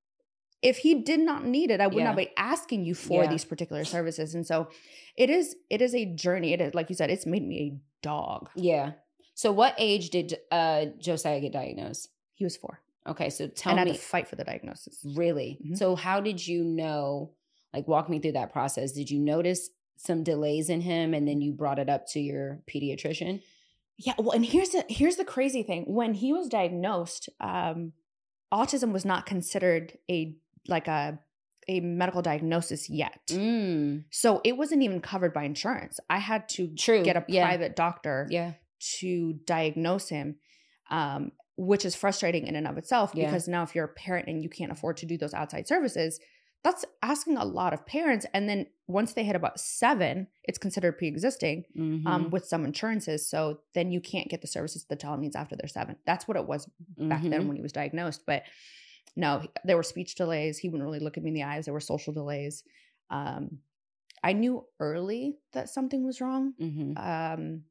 [SPEAKER 2] If he did not need it, I would
[SPEAKER 1] Yeah.
[SPEAKER 2] not be asking you for
[SPEAKER 1] Yeah.
[SPEAKER 2] these particular services. And so it is it is a journey. It is, like you said, it's made me a dog.
[SPEAKER 1] Yeah. So what age did uh, Josiah get diagnosed?
[SPEAKER 2] He was four.
[SPEAKER 1] Okay. So tell
[SPEAKER 2] and I
[SPEAKER 1] me.
[SPEAKER 2] had to fight for the diagnosis.
[SPEAKER 1] Really?
[SPEAKER 2] Mhm.
[SPEAKER 1] So how did you know, like walk me through that process. Did you notice some delays in him and then you brought it up to your pediatrician?
[SPEAKER 2] Yeah, well, and here's the here's the crazy thing. When he was diagnosed, um, autism was not considered a like a a medical diagnosis yet.
[SPEAKER 1] Mm.
[SPEAKER 2] So it wasn't even covered by insurance. I had to
[SPEAKER 1] True.
[SPEAKER 2] get a
[SPEAKER 1] Yeah.
[SPEAKER 2] private doctor
[SPEAKER 1] Yeah.
[SPEAKER 2] to diagnose him, um, which is frustrating in and of itself
[SPEAKER 1] Yeah.
[SPEAKER 2] because now if you're a parent and you can't afford to do those outside services, that's asking a lot of parents. And then once they hit about seven, it's considered pre-existing
[SPEAKER 1] Mhm.
[SPEAKER 2] um, with some insurances. So then you can't get the services the child needs after they're seven. That's what it was back then
[SPEAKER 1] Mhm.
[SPEAKER 2] when he was diagnosed. But no, he- there were speech delays. He wouldn't really look at me in the eyes. There were social delays. Um, I knew early that something was wrong.
[SPEAKER 1] Mhm.
[SPEAKER 2] Um,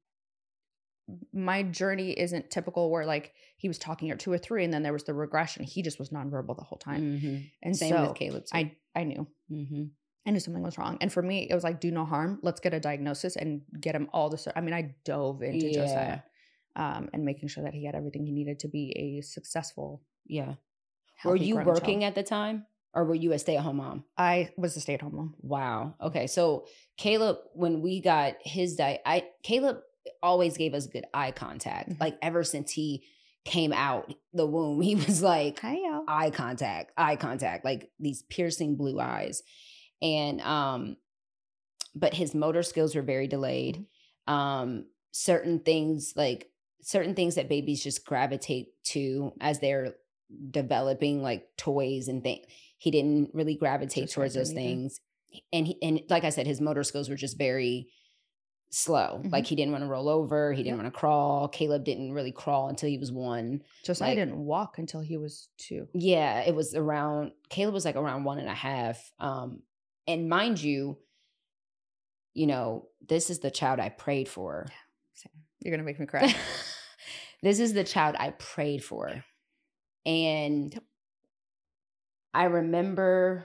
[SPEAKER 2] my journey isn't typical where like he was talking at two or three and then there was the regression. He just was nonverbal the whole time.
[SPEAKER 1] Mhm.
[SPEAKER 2] And
[SPEAKER 1] Same
[SPEAKER 2] so
[SPEAKER 1] with Caleb too.
[SPEAKER 2] I, I knew.
[SPEAKER 1] Mhm.
[SPEAKER 2] I knew something was wrong. And for me, it was like, do no harm. Let's get a diagnosis and get him all the ser- I mean, I dove into
[SPEAKER 1] Yeah.
[SPEAKER 2] Josiah um, and making sure that he had everything he needed to be a successful,
[SPEAKER 1] Yeah.
[SPEAKER 2] healthy
[SPEAKER 1] Were you
[SPEAKER 2] grown
[SPEAKER 1] working
[SPEAKER 2] child.
[SPEAKER 1] at the time or were you a stay-at-home mom?
[SPEAKER 2] I was a stay-at-home mom.
[SPEAKER 1] Wow. Okay. So Caleb, when we got his diet, I Caleb always gave us good eye contact.
[SPEAKER 2] Mhm.
[SPEAKER 1] Like ever since he came out the womb, he was like
[SPEAKER 2] Hi, y'all.
[SPEAKER 1] eye contact, eye contact, like these piercing blue eyes. And um, but his motor skills were very delayed. Um, certain things like certain things that babies just gravitate to as they're developing, like toys and things. He didn't really gravitate
[SPEAKER 2] Just
[SPEAKER 1] towards
[SPEAKER 2] right
[SPEAKER 1] those
[SPEAKER 2] there neither.
[SPEAKER 1] things. And he, and like I said, his motor skills were just very slow.
[SPEAKER 2] Mhm.
[SPEAKER 1] Like he didn't want to roll over. He didn't
[SPEAKER 2] Yep.
[SPEAKER 1] want to crawl. Caleb didn't really crawl until he was one.
[SPEAKER 2] Josiah
[SPEAKER 1] like-
[SPEAKER 2] didn't walk until he was two.
[SPEAKER 1] Yeah, it was around, Caleb was like around one and a half. Um, and mind you, you know, this is the child I prayed for.
[SPEAKER 2] You're going to make me cry.
[SPEAKER 1] This is the child I prayed for. And
[SPEAKER 2] Yep.
[SPEAKER 1] I remember,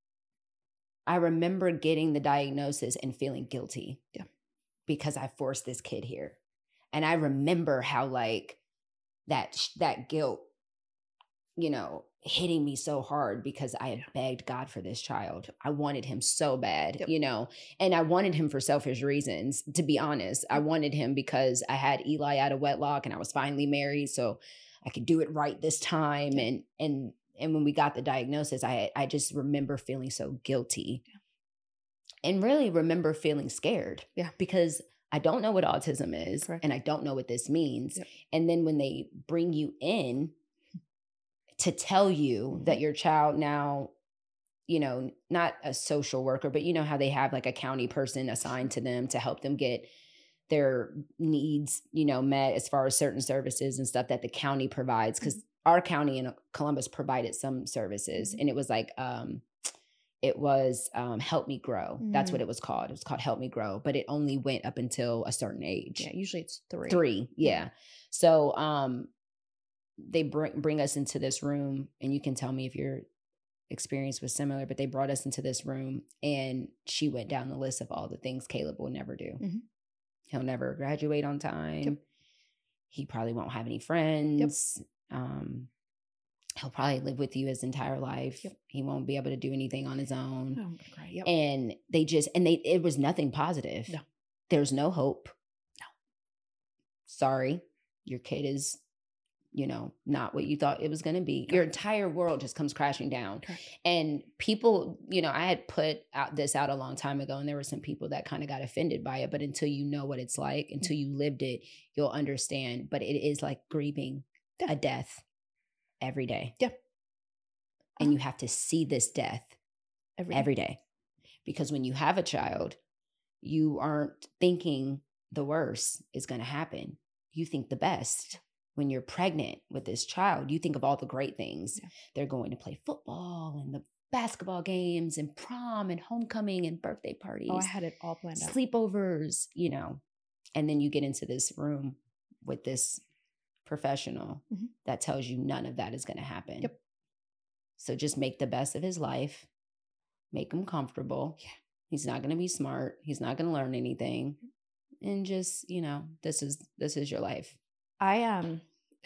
[SPEAKER 1] I remember getting the diagnosis and feeling guilty.
[SPEAKER 2] Yeah.
[SPEAKER 1] Because I forced this kid here. And I remember how like that, sh- that guilt, you know, hitting me so hard because I had begged God for this child. I wanted him so bad,
[SPEAKER 2] Yep.
[SPEAKER 1] you know, and I wanted him for selfish reasons, to be honest. I wanted him because I had Eli out of wedlock and I was finally married. So I could do it right this time.
[SPEAKER 2] Yep.
[SPEAKER 1] And, and, and when we got the diagnosis, I, I just remember feeling so guilty and really remember feeling scared.
[SPEAKER 2] Yeah.
[SPEAKER 1] Because I don't know what autism is
[SPEAKER 2] Correct.
[SPEAKER 1] and I don't know what this means.
[SPEAKER 2] Yep.
[SPEAKER 1] And then when they bring you in to tell you that your child now, you know, not a social worker, but you know how they have like a county person assigned to them to help them get their needs, you know, met as far as certain services and stuff that the county provides. Because mm-hmm. our county in Columbus provided some services, mm-hmm. and it was like, um, it was um, Help Me Grow. Mm-hmm. That's what it was called. It was called Help Me Grow, but it only went up until a certain age.
[SPEAKER 2] Yeah, usually it's three.
[SPEAKER 1] Three, yeah. yeah. So um, they bring bring us into this room, and you can tell me if your experience was similar, but they brought us into this room, and she went down the list of all the things Caleb will never do. Mm-hmm. He'll never graduate on time. Yep. He probably won't have any friends. Yep. Um, he'll probably live with you his entire life. Yep. He won't be able to do anything on his own. Oh, I'm gonna cry. Yep. And they just, and they, it was nothing positive. No. There's no hope. No. Sorry, your kid is, you know, not what you thought it was going to be. Your entire world just comes crashing down. Okay. And people, you know, I had put out this out a long time ago, and there were some people that kind of got offended by it. But until you know what it's like, until you lived it, you'll understand. But it is like grieving yeah. a death every day. Yeah. And you have to see this death every day. every day. Because when you have a child, you aren't thinking the worst is going to happen. You think the best. When you're pregnant with this child, you think of all the great things. Yeah. They're going to play football and the basketball games and prom and homecoming and birthday parties.
[SPEAKER 2] Oh, I had it all planned out.
[SPEAKER 1] Sleepovers, you know. And then you get into this room with this professional mm-hmm. that tells you none of that is going to happen. Yep. So just make the best of his life. Make him comfortable. Yeah. He's not going to be smart. He's not going to learn anything. And just, you know, this is this is your life.
[SPEAKER 2] I um,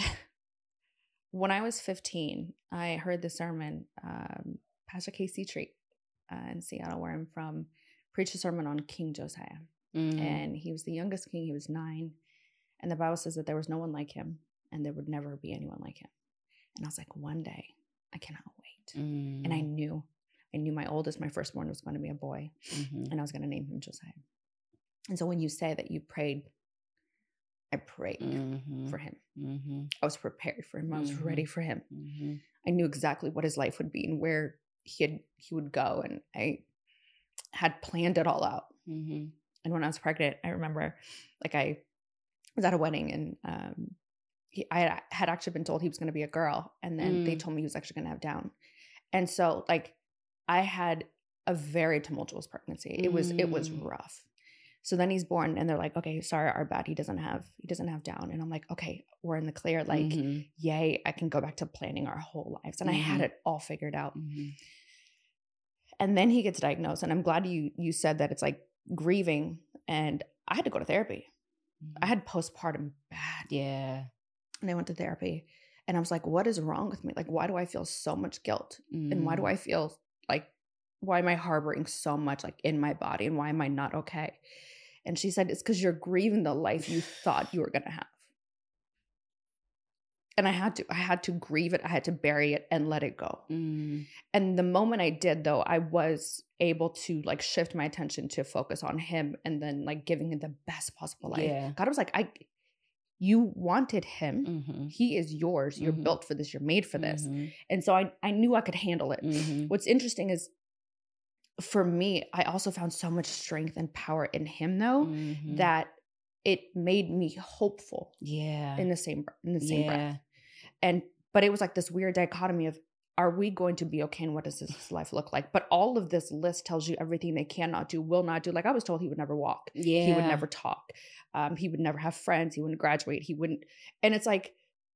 [SPEAKER 2] when I was fifteen, I heard the sermon, um, Pastor Casey Treat uh, in Seattle, where I'm from, preached a sermon on King Josiah. Mm-hmm. And he was the youngest king. He was nine. And the Bible says that there was no one like him, and there would never be anyone like him. And I was like, one day, I cannot wait. Mm-hmm. And I knew, I knew my oldest, my firstborn, was going to be a boy, mm-hmm. and I was going to name him Josiah. And so when you say that you prayed, I prayed mm-hmm. for him. Mm-hmm. I was prepared for him. I was mm-hmm. ready for him. Mm-hmm. I knew exactly what his life would be and where he had, he would go. And I had planned it all out. Mm-hmm. And when I was pregnant, I remember like I was at a wedding, and um, he, I had actually been told he was going to be a girl. And then mm. they told me he was actually going to have Down. And so like I had a very tumultuous pregnancy. It was, mm. it was rough. So then he's born, and they're like, okay, sorry, our bad. He doesn't have, he doesn't have Down. And I'm like, okay, we're in the clear. Like, mm-hmm. yay, I can go back to planning our whole lives. And mm-hmm. I had it all figured out. Mm-hmm. And then he gets diagnosed. And I'm glad you, you said that it's like grieving. And I had to go to therapy. Mm-hmm. I had postpartum bad.
[SPEAKER 1] Yeah.
[SPEAKER 2] And I went to therapy, and I was like, what is wrong with me? Like, why do I feel so much guilt? Mm-hmm. And why do I feel like, why am I harboring so much like in my body? And why am I not okay? And she said, it's because you're grieving the life you thought you were going to have. And I had to, I had to grieve it. I had to bury it and let it go. Mm. And the moment I did, though, I was able to like shift my attention to focus on him, and then like giving him the best possible life. Yeah. God was like, I, you wanted him. Mm-hmm. He is yours. You're mm-hmm. built for this. You're made for this. Mm-hmm. And so I, I knew I could handle it. Mm-hmm. What's interesting is, for me, I also found so much strength and power in him, though, mm-hmm. that it made me hopeful.
[SPEAKER 1] Yeah.
[SPEAKER 2] In the same in the same
[SPEAKER 1] yeah.
[SPEAKER 2] breath. And but it was like this weird dichotomy of, are we going to be okay, and what does this life look like? But all of this list tells you everything they cannot do, will not do. Like I was told he would never walk.
[SPEAKER 1] Yeah.
[SPEAKER 2] He would never talk. Um, he would never have friends. He wouldn't graduate. He wouldn't. And it's like,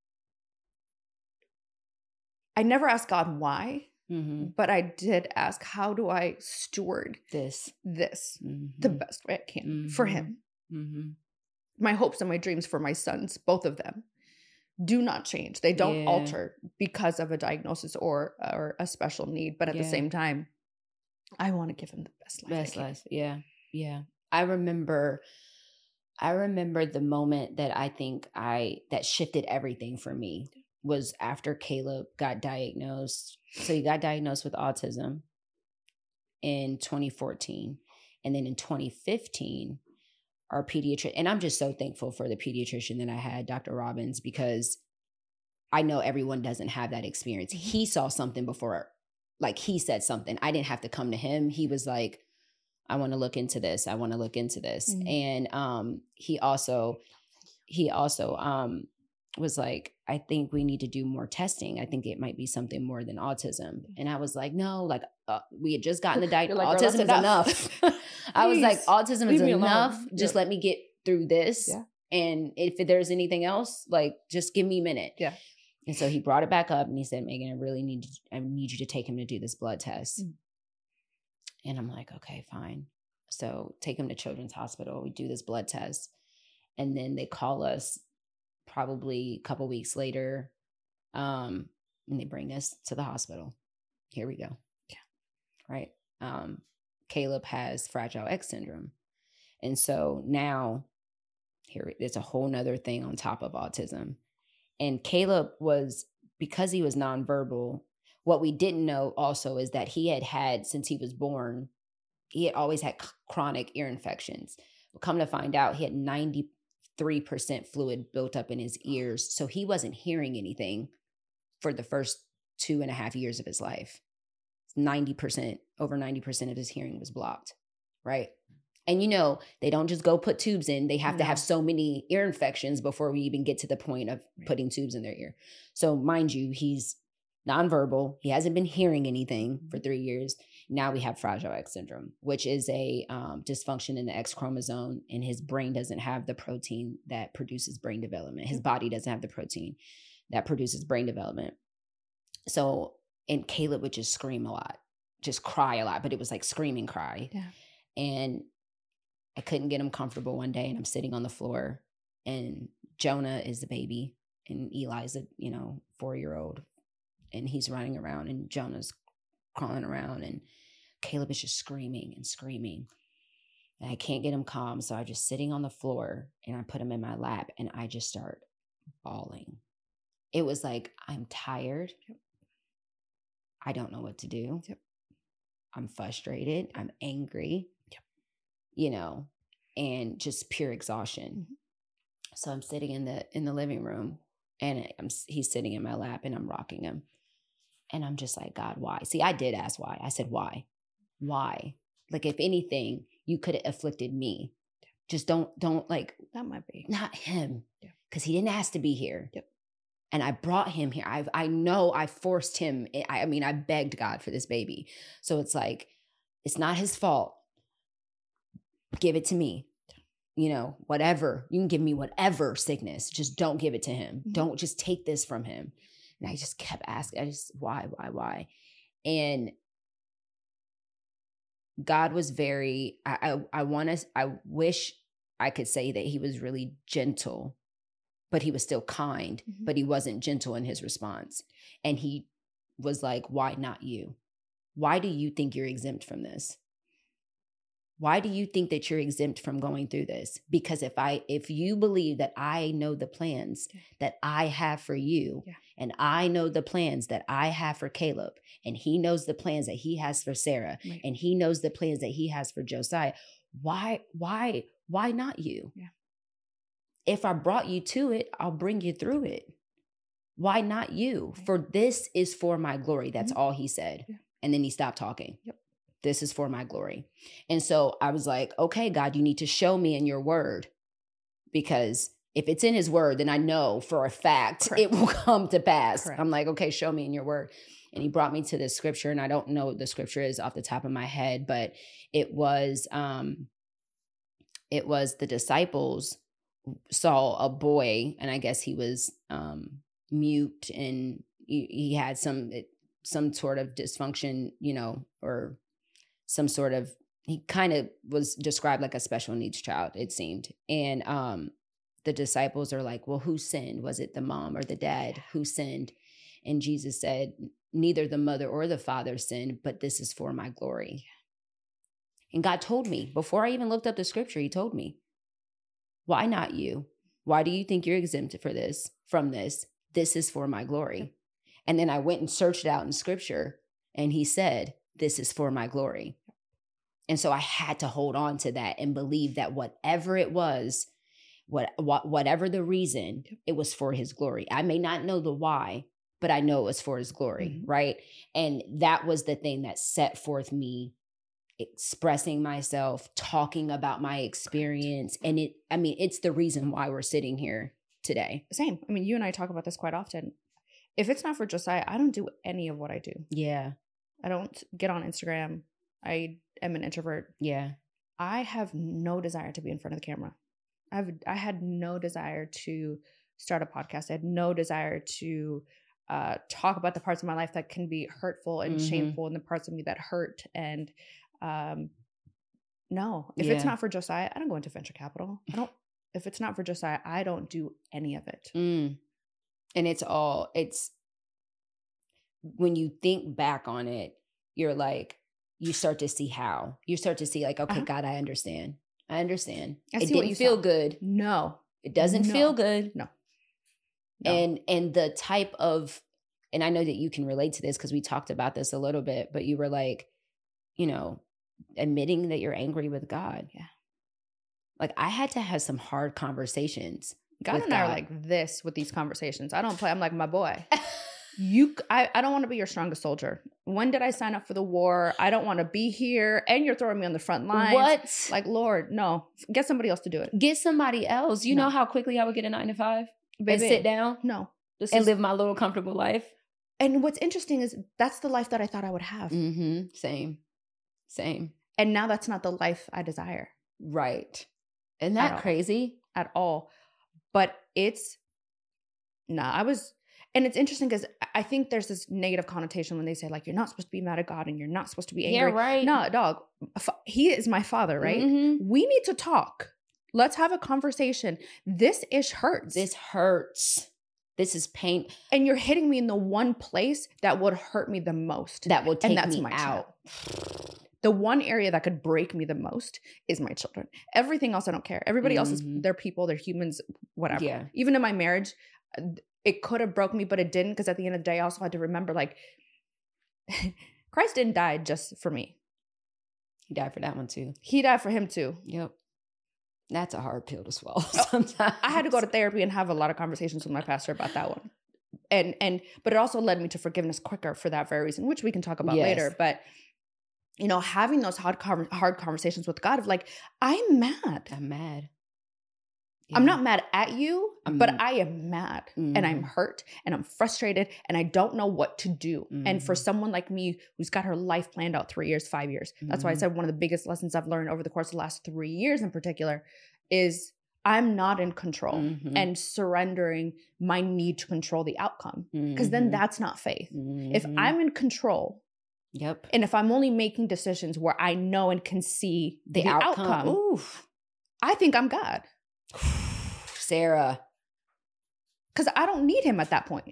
[SPEAKER 2] I never asked God why. Mm-hmm. But I did ask, how do I steward
[SPEAKER 1] this,
[SPEAKER 2] this mm-hmm. the best way I can mm-hmm. for him? Mm-hmm. My hopes and my dreams for my sons, both of them, do not change. They don't yeah. alter because of a diagnosis or or a special need. But at yeah. the same time, I want to give him the best life.
[SPEAKER 1] Best life, yeah, yeah. I remember, I remember the moment that I think I that shifted everything for me was after Caleb got diagnosed. So he got diagnosed with autism in twenty fourteen. And then in twenty fifteen, our pediatrician, and I'm just so thankful for the pediatrician that I had, Doctor Robbins, because I know everyone doesn't have that experience. He saw something before, like he said something. I didn't have to come to him. He was like, I want to look into this. I want to look into this.
[SPEAKER 2] Mhm.
[SPEAKER 1] And um, he also, he also um, was like, I think we need to do more testing. I think it might be something more than autism. And I was like, no, like uh, we had just gotten the diagnosis.
[SPEAKER 2] You're like, "Girl,
[SPEAKER 1] Autism is
[SPEAKER 2] that's
[SPEAKER 1] enough. I was like,
[SPEAKER 2] Please,
[SPEAKER 1] autism
[SPEAKER 2] leave
[SPEAKER 1] is
[SPEAKER 2] me alone."
[SPEAKER 1] enough. Just
[SPEAKER 2] Yeah.
[SPEAKER 1] let me get through this.
[SPEAKER 2] Yeah.
[SPEAKER 1] And if there's anything else, like just give me a minute.
[SPEAKER 2] Yeah.
[SPEAKER 1] And so he brought it back up and he said, Megan, I really need, I need you to take him to do this blood test.
[SPEAKER 2] Mm.
[SPEAKER 1] And I'm like, okay, fine. So take him to Children's Hospital. We do this blood test. And then they call us probably a couple weeks later. Um, and they bring us to the hospital. Here we go.
[SPEAKER 2] Yeah.
[SPEAKER 1] Right. Um, Caleb has Fragile X syndrome. And so now here, it's a whole nother thing on top of autism. And Caleb was, because he was nonverbal, what we didn't know also is that he had had, since he was born, he had always had c- chronic ear infections. Come to find out, he had ninety-three percent fluid built up in his ears. So he wasn't hearing anything for the first two and a half years of his life. ninety percent, over ninety percent of his hearing was blocked, right? And you know, they don't just go put tubes in. They have
[SPEAKER 2] No.
[SPEAKER 1] to have so many ear infections before we even get to the point of
[SPEAKER 2] Right.
[SPEAKER 1] putting tubes in their ear. So mind you, he's nonverbal. He hasn't been hearing anything for three years. Now we have Fragile X syndrome, which is a um, dysfunction in the X chromosome, and his brain doesn't have the protein that produces brain development. His body doesn't have the protein that produces brain development. So, and Caleb would just scream a lot, just cry a lot, but it was like screaming cry.
[SPEAKER 2] Yeah.
[SPEAKER 1] And I couldn't get him comfortable one day, and I'm sitting on the floor, and Jonah is the baby, and Eli's a, you know, four-year-old, and he's running around, and Jonah's crawling around, and Caleb is just screaming and screaming. And I can't get him calm, so I'm just sitting on the floor, and I put him in my lap, and I just start bawling. It was like, I'm tired.
[SPEAKER 2] Yep.
[SPEAKER 1] I don't know what to do.
[SPEAKER 2] Yep.
[SPEAKER 1] I'm frustrated. I'm angry.
[SPEAKER 2] Yep.
[SPEAKER 1] You know, and just pure exhaustion.
[SPEAKER 2] Mm-hmm.
[SPEAKER 1] So I'm sitting in the in the living room, and I'm he's sitting in my lap, and I'm rocking him. And I'm just like, God, why? See, I did ask why. I said, why? Why? Like, if anything, you could have afflicted me. Just don't, don't like,
[SPEAKER 2] That might be.
[SPEAKER 1] not him.
[SPEAKER 2] Yeah.
[SPEAKER 1] Because he didn't ask to be here.
[SPEAKER 2] Yep.
[SPEAKER 1] And I brought him here. I I know I forced him. I, I mean, I begged God for this baby. So it's like, it's not his fault. Give it to me. You know, whatever. You can give me whatever sickness. Just don't give it to him.
[SPEAKER 2] Mm-hmm.
[SPEAKER 1] Don't just take this from him. And I just kept asking, I just, why, why, why? And God was very, I, I, I want to, I wish I could say that he was really gentle, but he was still kind,
[SPEAKER 2] Mm-hmm.
[SPEAKER 1] but he wasn't gentle in his response. And he was like, why not you? Why do you think you're exempt from this? Why do you think that you're exempt from going through this? Because if I, if you believe that I know the plans
[SPEAKER 2] Yeah.
[SPEAKER 1] that I have for you,
[SPEAKER 2] Yeah.
[SPEAKER 1] and I know the plans that I have for Caleb, and he knows the plans that he has for Sarah,
[SPEAKER 2] Right.
[SPEAKER 1] and he knows the plans that he has for Josiah, why, why, why not you?
[SPEAKER 2] Yeah.
[SPEAKER 1] If I brought you to it, I'll bring you through it. Why not you?
[SPEAKER 2] Right.
[SPEAKER 1] For this is for my glory. That's
[SPEAKER 2] Mhm.
[SPEAKER 1] all he said.
[SPEAKER 2] Yeah.
[SPEAKER 1] And then he stopped talking.
[SPEAKER 2] Yep.
[SPEAKER 1] This is for my glory. And so I was like, okay, God, you need to show me in your word, because if it's in his word, then I know for a fact
[SPEAKER 2] Correct.
[SPEAKER 1] it will come to pass.
[SPEAKER 2] Correct.
[SPEAKER 1] I'm like, okay, show me in your word. And he brought me to this scripture, and I don't know what the scripture is off the top of my head, but it was, um, it was the disciples saw a boy, and I guess he was um, mute, and he, he had some, some sort of dysfunction, you know, or some sort of, he kind of was described like a special needs child, it seemed. And um, the disciples are like, well, who sinned? Was it the mom or the dad? Who sinned? And Jesus said, neither the mother or the father sinned, but this is for my glory. And God told me, before I even looked up the scripture, he told me, why not you? Why do you think you're exempted for this, from this? This is for my glory. And then I went and searched it out in scripture, and he said, this is for my glory. And so I had to hold on to that and believe that whatever it was, what, what whatever the reason, it was for his glory. I may not know the why, but I know it was for his glory,
[SPEAKER 2] Mm-hmm.
[SPEAKER 1] right? And that was the thing that set forth me expressing myself, talking about my experience. And it, I mean, it's the reason why we're sitting here today.
[SPEAKER 2] Same. I mean, you and I talk about this quite often. If it's not for Josiah, I don't do any of what I do.
[SPEAKER 1] Yeah.
[SPEAKER 2] I don't get on Instagram. I am an introvert.
[SPEAKER 1] Yeah.
[SPEAKER 2] I have no desire to be in front of the camera. I've I had no desire to start a podcast. I had no desire to uh, talk about the parts of my life that can be hurtful and
[SPEAKER 1] Mm-hmm.
[SPEAKER 2] shameful, and the parts of me that hurt. And um, no, if
[SPEAKER 1] Yeah.
[SPEAKER 2] it's not for Josiah, I don't go into venture capital. I don't. If it's not for Josiah, I don't do any of it.
[SPEAKER 1] Mm. And it's all, it's, when you think back on it, you're like, you start to see how. You start to see like, okay,
[SPEAKER 2] Uh-huh.
[SPEAKER 1] God, I understand. I understand.
[SPEAKER 2] I
[SPEAKER 1] It
[SPEAKER 2] see what
[SPEAKER 1] didn't
[SPEAKER 2] you
[SPEAKER 1] feel
[SPEAKER 2] saw.
[SPEAKER 1] good.
[SPEAKER 2] No,
[SPEAKER 1] It doesn't
[SPEAKER 2] No.
[SPEAKER 1] feel good.
[SPEAKER 2] no. no.
[SPEAKER 1] And and the type of, and I know that you can relate to this because we talked about this a little bit, but you were like, you know, admitting that you're angry with God.
[SPEAKER 2] Yeah.
[SPEAKER 1] Like I had to have some hard conversations.
[SPEAKER 2] God
[SPEAKER 1] with
[SPEAKER 2] and I are
[SPEAKER 1] God.
[SPEAKER 2] like this with these conversations. I don't play. I'm like, my boy, you, I, I don't want to be your strongest soldier. When did I sign up for the war? I don't want to be here. And you're throwing me on the front lines.
[SPEAKER 1] What?
[SPEAKER 2] Like, Lord, no, get somebody else to do it.
[SPEAKER 1] Get somebody else. You
[SPEAKER 2] No.
[SPEAKER 1] know how quickly I would get a nine to five
[SPEAKER 2] Baby,
[SPEAKER 1] and sit down
[SPEAKER 2] No. This
[SPEAKER 1] and
[SPEAKER 2] is,
[SPEAKER 1] live my little comfortable life.
[SPEAKER 2] and what's interesting is that's the life that I thought I would have.
[SPEAKER 1] Mm-hmm. Same. Same.
[SPEAKER 2] And now that's not the life I desire
[SPEAKER 1] Right. Isn't
[SPEAKER 2] At
[SPEAKER 1] that
[SPEAKER 2] all.
[SPEAKER 1] crazy?
[SPEAKER 2] at all. But it's, nah, I was, and it's interesting because I think there's this negative connotation when they say like, you're not supposed to be mad at God and you're not supposed to be angry.
[SPEAKER 1] Yeah, right.
[SPEAKER 2] No, dog, f- he is my father, right?
[SPEAKER 1] Mhm.
[SPEAKER 2] We need to talk. Let's have a conversation. This ish hurts.
[SPEAKER 1] This hurts. This is pain
[SPEAKER 2] and you're hitting me in the one place that would hurt me the most.
[SPEAKER 1] that will take
[SPEAKER 2] and that's
[SPEAKER 1] me
[SPEAKER 2] my
[SPEAKER 1] out.
[SPEAKER 2] child. The one area that could break me the most is my children. Everything else, I don't care. Everybody else is,
[SPEAKER 1] Mhm.
[SPEAKER 2] they're people, they're humans, whatever.
[SPEAKER 1] Yeah.
[SPEAKER 2] Even in my marriage, uh, it could have broke me, but it didn't. Because at the end of the day, I also had to remember like, Christ didn't die just for me.
[SPEAKER 1] He died for that one too.
[SPEAKER 2] He died for him too.
[SPEAKER 1] Yep. That's a hard pill to swallow sometimes.
[SPEAKER 2] I had to go to therapy and have a lot of conversations with my pastor about that one. And, and, but it also led me to forgiveness quicker for that very reason, which we can talk about
[SPEAKER 1] Yes.
[SPEAKER 2] later. But, you know, having those hard, conver- hard conversations with God of like, I'm mad.
[SPEAKER 1] I'm mad.
[SPEAKER 2] I'm
[SPEAKER 1] Yeah.
[SPEAKER 2] not mad at you,
[SPEAKER 1] I'm-
[SPEAKER 2] but I am mad and I'm
[SPEAKER 1] Mhm.
[SPEAKER 2] hurt and I'm frustrated and I don't know what to do. And for
[SPEAKER 1] Mhm.
[SPEAKER 2] someone like me who's got her life planned out three years, five years, that's why I
[SPEAKER 1] Mhm.
[SPEAKER 2] said one of the biggest lessons I've learned over the course of the last three years in particular is I'm not in control
[SPEAKER 1] Mhm.
[SPEAKER 2] and surrendering my need to control the outcome. Because then
[SPEAKER 1] Mhm.
[SPEAKER 2] that's not faith. If
[SPEAKER 1] Mhm.
[SPEAKER 2] I'm in control
[SPEAKER 1] Yep.
[SPEAKER 2] and if I'm only making decisions where I know and can see
[SPEAKER 1] The,
[SPEAKER 2] the,
[SPEAKER 1] outcome.
[SPEAKER 2] outcome,
[SPEAKER 1] Oof.
[SPEAKER 2] I think I'm God.
[SPEAKER 1] Sarah.
[SPEAKER 2] Because I don't need him at that point.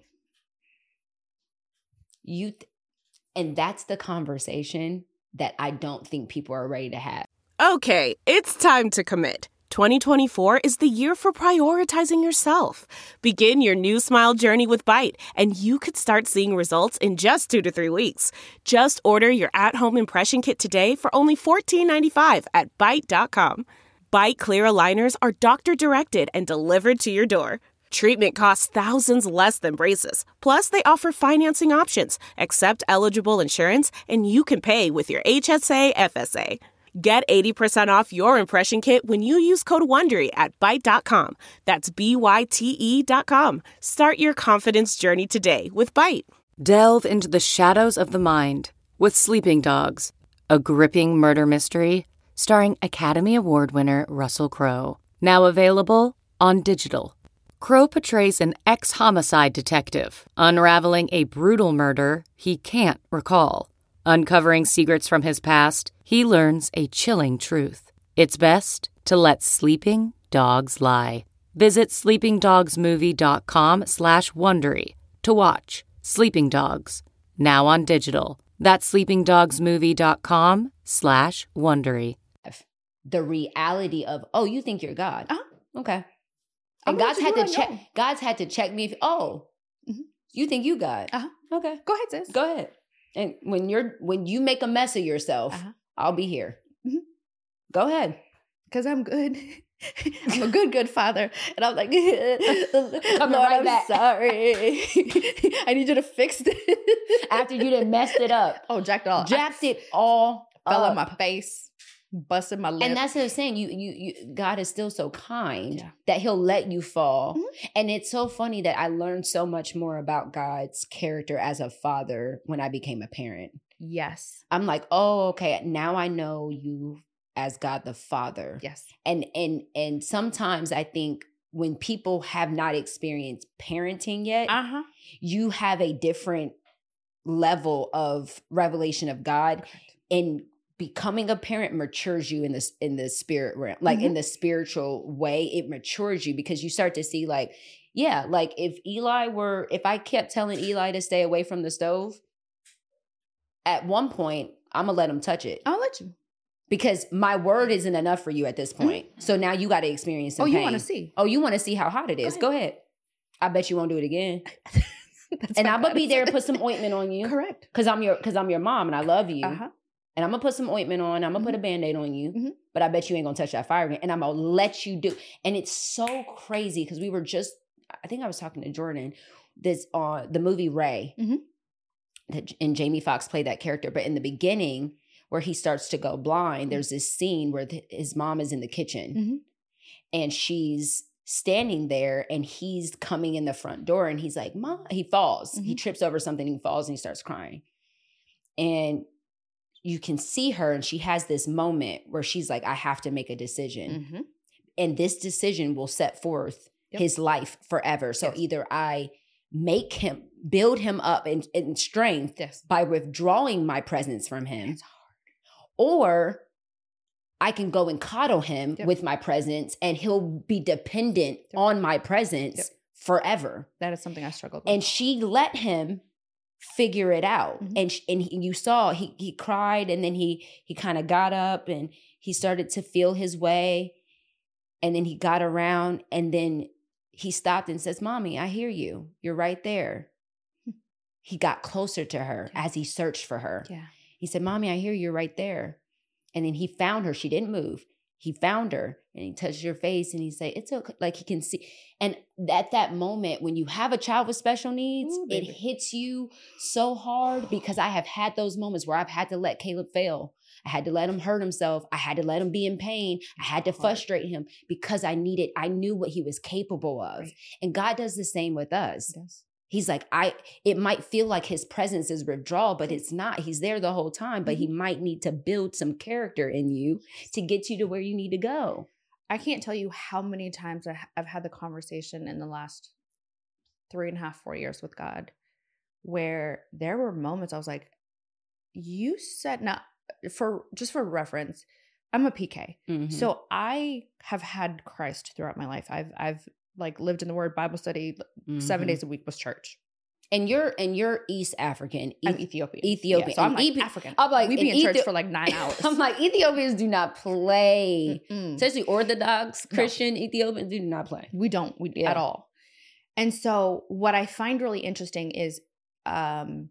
[SPEAKER 1] You th- and that's the conversation that I don't think people are ready to have.
[SPEAKER 3] Okay, it's time to commit. twenty twenty-four is the year for prioritizing yourself. Begin your new smile journey with Byte, and you could start seeing results in just two to three weeks. Just order your at-home impression kit today for only fourteen ninety-five at byte dot com. Byte clear aligners are doctor-directed and delivered to your door. Treatment costs thousands less than braces. Plus, they offer financing options, accept eligible insurance, and you can pay with your H S A F S A. Get eighty percent off your impression kit when you use code WONDERY at byte dot com. That's B Y T E dot com. Start your confidence journey today with Byte.
[SPEAKER 4] Delve into the shadows of the mind with Sleeping Dogs, a gripping murder mystery starring Academy Award winner Russell Crowe. Now available on digital. Crowe portrays an ex-homicide detective unraveling a brutal murder he can't recall. Uncovering secrets from his past, he learns a chilling truth. It's best to let sleeping dogs lie. Visit sleepingdogsmovie.com slash Wondery to watch Sleeping Dogs, now on digital. That's sleepingdogsmovie.com slash Wondery.
[SPEAKER 1] The reality of, oh, you think you're God.
[SPEAKER 2] Uh-huh.
[SPEAKER 1] Okay.
[SPEAKER 2] I'm
[SPEAKER 1] And
[SPEAKER 2] going
[SPEAKER 1] God's
[SPEAKER 2] to
[SPEAKER 1] had
[SPEAKER 2] do
[SPEAKER 1] to
[SPEAKER 2] what I
[SPEAKER 1] check.
[SPEAKER 2] know.
[SPEAKER 1] God's had to check me. If, oh,
[SPEAKER 2] Mhm.
[SPEAKER 1] you think you God?
[SPEAKER 2] Uh-huh.
[SPEAKER 1] Okay,
[SPEAKER 2] Go ahead, sis.
[SPEAKER 1] go ahead. And when you're when you make a mess of yourself,
[SPEAKER 2] Uh-huh.
[SPEAKER 1] I'll be here.
[SPEAKER 2] Mhm.
[SPEAKER 1] Go ahead.
[SPEAKER 2] Because I'm good. I'm a good, good father. And I'm like,
[SPEAKER 1] Coming
[SPEAKER 2] Lord,
[SPEAKER 1] right
[SPEAKER 2] I'm
[SPEAKER 1] back.
[SPEAKER 2] sorry. I need you to fix this.
[SPEAKER 1] After you done messed it up,
[SPEAKER 2] Oh, jacked all.
[SPEAKER 1] jacked it all
[SPEAKER 2] Fell
[SPEAKER 1] up.
[SPEAKER 2] on my face, busted my lip.
[SPEAKER 1] And that's what I'm saying. You, you, you, God is still so kind
[SPEAKER 2] Yeah.
[SPEAKER 1] that he'll let you fall.
[SPEAKER 2] Mhm.
[SPEAKER 1] And it's so funny that I learned so much more about God's character as a father when I became a parent.
[SPEAKER 2] Yes.
[SPEAKER 1] I'm like, oh, okay. Now I know you as God the Father.
[SPEAKER 2] Yes.
[SPEAKER 1] And and and sometimes I think when people have not experienced parenting yet,
[SPEAKER 2] Uh-huh.
[SPEAKER 1] you have a different level of revelation of God.
[SPEAKER 2] Correct.
[SPEAKER 1] And becoming a parent matures you in this in the spirit realm, like in
[SPEAKER 2] Mhm.
[SPEAKER 1] the spiritual way. It matures you because you start to see, like, yeah, like if Eli were, if I kept telling Eli to stay away from the stove, at one point I'm gonna let him touch it
[SPEAKER 2] I'll let you.
[SPEAKER 1] because my word isn't enough for you at this point. So now you got to experience some
[SPEAKER 2] Oh, you
[SPEAKER 1] pain.
[SPEAKER 2] want to see?
[SPEAKER 1] Oh, you want to see how hot it is? Go ahead. I bet you won't do it again.
[SPEAKER 2] That's
[SPEAKER 1] And
[SPEAKER 2] what
[SPEAKER 1] I'm gonna
[SPEAKER 2] God
[SPEAKER 1] be there to
[SPEAKER 2] said.
[SPEAKER 1] put some ointment on you.
[SPEAKER 2] Correct.
[SPEAKER 1] Because I'm your because I'm your mom and I love you.
[SPEAKER 2] Uh-huh.
[SPEAKER 1] And I'm gonna put some ointment on. I'm gonna put a band-aid on you.
[SPEAKER 2] Mhm.
[SPEAKER 1] But I bet you ain't gonna touch that fire again. And I'm gonna let you do. And it's so crazy because we were just, I think I was talking to Jordan, this uh the movie Ray.
[SPEAKER 2] Mhm.
[SPEAKER 1] That, and Jamie Foxx played that character. But in the beginning, where he starts to go blind, there's this scene where th- his mom is in the kitchen
[SPEAKER 2] Mhm.
[SPEAKER 1] and she's standing there and he's coming in the front door and he's like, Mom, he falls. He
[SPEAKER 2] Mhm.
[SPEAKER 1] trips over something, he falls and he starts crying. And you can see her and she has this moment where she's like, I have to make a decision.
[SPEAKER 2] Mhm.
[SPEAKER 1] And this decision will set forth
[SPEAKER 2] Yep.
[SPEAKER 1] his life forever. So
[SPEAKER 2] Yes.
[SPEAKER 1] either I make him, build him up in, in strength
[SPEAKER 2] Yes.
[SPEAKER 1] by withdrawing my presence from him,
[SPEAKER 2] It's hard.
[SPEAKER 1] or I can go and coddle him
[SPEAKER 2] Yep.
[SPEAKER 1] with my presence and he'll be dependent
[SPEAKER 2] Yep.
[SPEAKER 1] on my presence
[SPEAKER 2] Yep.
[SPEAKER 1] forever.
[SPEAKER 2] That is something I struggled with.
[SPEAKER 1] And she let him figure it out.
[SPEAKER 2] Mhm.
[SPEAKER 1] And sh- and he, you saw he he cried and then he he kind of got up and he started to feel his way. And then he got around and then he stopped and says, Mommy, I hear you. You're right there. He got closer to her
[SPEAKER 2] Yeah.
[SPEAKER 1] as he searched for her.
[SPEAKER 2] Yeah.
[SPEAKER 1] He said, Mommy, I hear you right there. And then he found her. She didn't move. He found her and he touched her face and he said, it's okay. Like he can see. And at that moment, when you have a child with special needs,
[SPEAKER 2] Ooh,
[SPEAKER 1] it
[SPEAKER 2] baby.
[SPEAKER 1] hits you so hard because I have had those moments where I've had to let Caleb fail. I had to let him hurt himself. I had to let him be in pain. I had to
[SPEAKER 2] Hard.
[SPEAKER 1] frustrate him because I needed, I knew what he was capable of.
[SPEAKER 2] Right.
[SPEAKER 1] And God does the same with us.
[SPEAKER 2] It does.
[SPEAKER 1] He's like, I, it might feel like his presence is withdrawal, but it's not. He's there the whole time, but he might need to build some character in you to get you to where you need to go.
[SPEAKER 2] I can't tell you how many times I- I've had the conversation in the last three and a half, four years with God, where there were moments I was like, you said, now for just for reference, I'm a P K.
[SPEAKER 1] Mhm.
[SPEAKER 2] So I have had Christ throughout my life. I've, I've like lived in the Word, Bible study, seven
[SPEAKER 1] Mhm.
[SPEAKER 2] days a week was church.
[SPEAKER 1] And you're, and you're East African.
[SPEAKER 2] I'm
[SPEAKER 1] Eth-
[SPEAKER 2] Ethiopian.
[SPEAKER 1] Ethiopian.
[SPEAKER 2] Yeah, so I'm
[SPEAKER 1] And
[SPEAKER 2] like
[SPEAKER 1] Ethi-
[SPEAKER 2] African.
[SPEAKER 1] I'm like,
[SPEAKER 2] we be in
[SPEAKER 1] and
[SPEAKER 2] church
[SPEAKER 1] Ethi-
[SPEAKER 2] for like nine hours.
[SPEAKER 1] I'm like, Ethiopians do not play.
[SPEAKER 2] Mm-mm.
[SPEAKER 1] Especially Orthodox
[SPEAKER 2] No.
[SPEAKER 1] Christian Ethiopians do not play.
[SPEAKER 2] We don't we
[SPEAKER 1] Yeah.
[SPEAKER 2] at all. And so what I find really interesting is um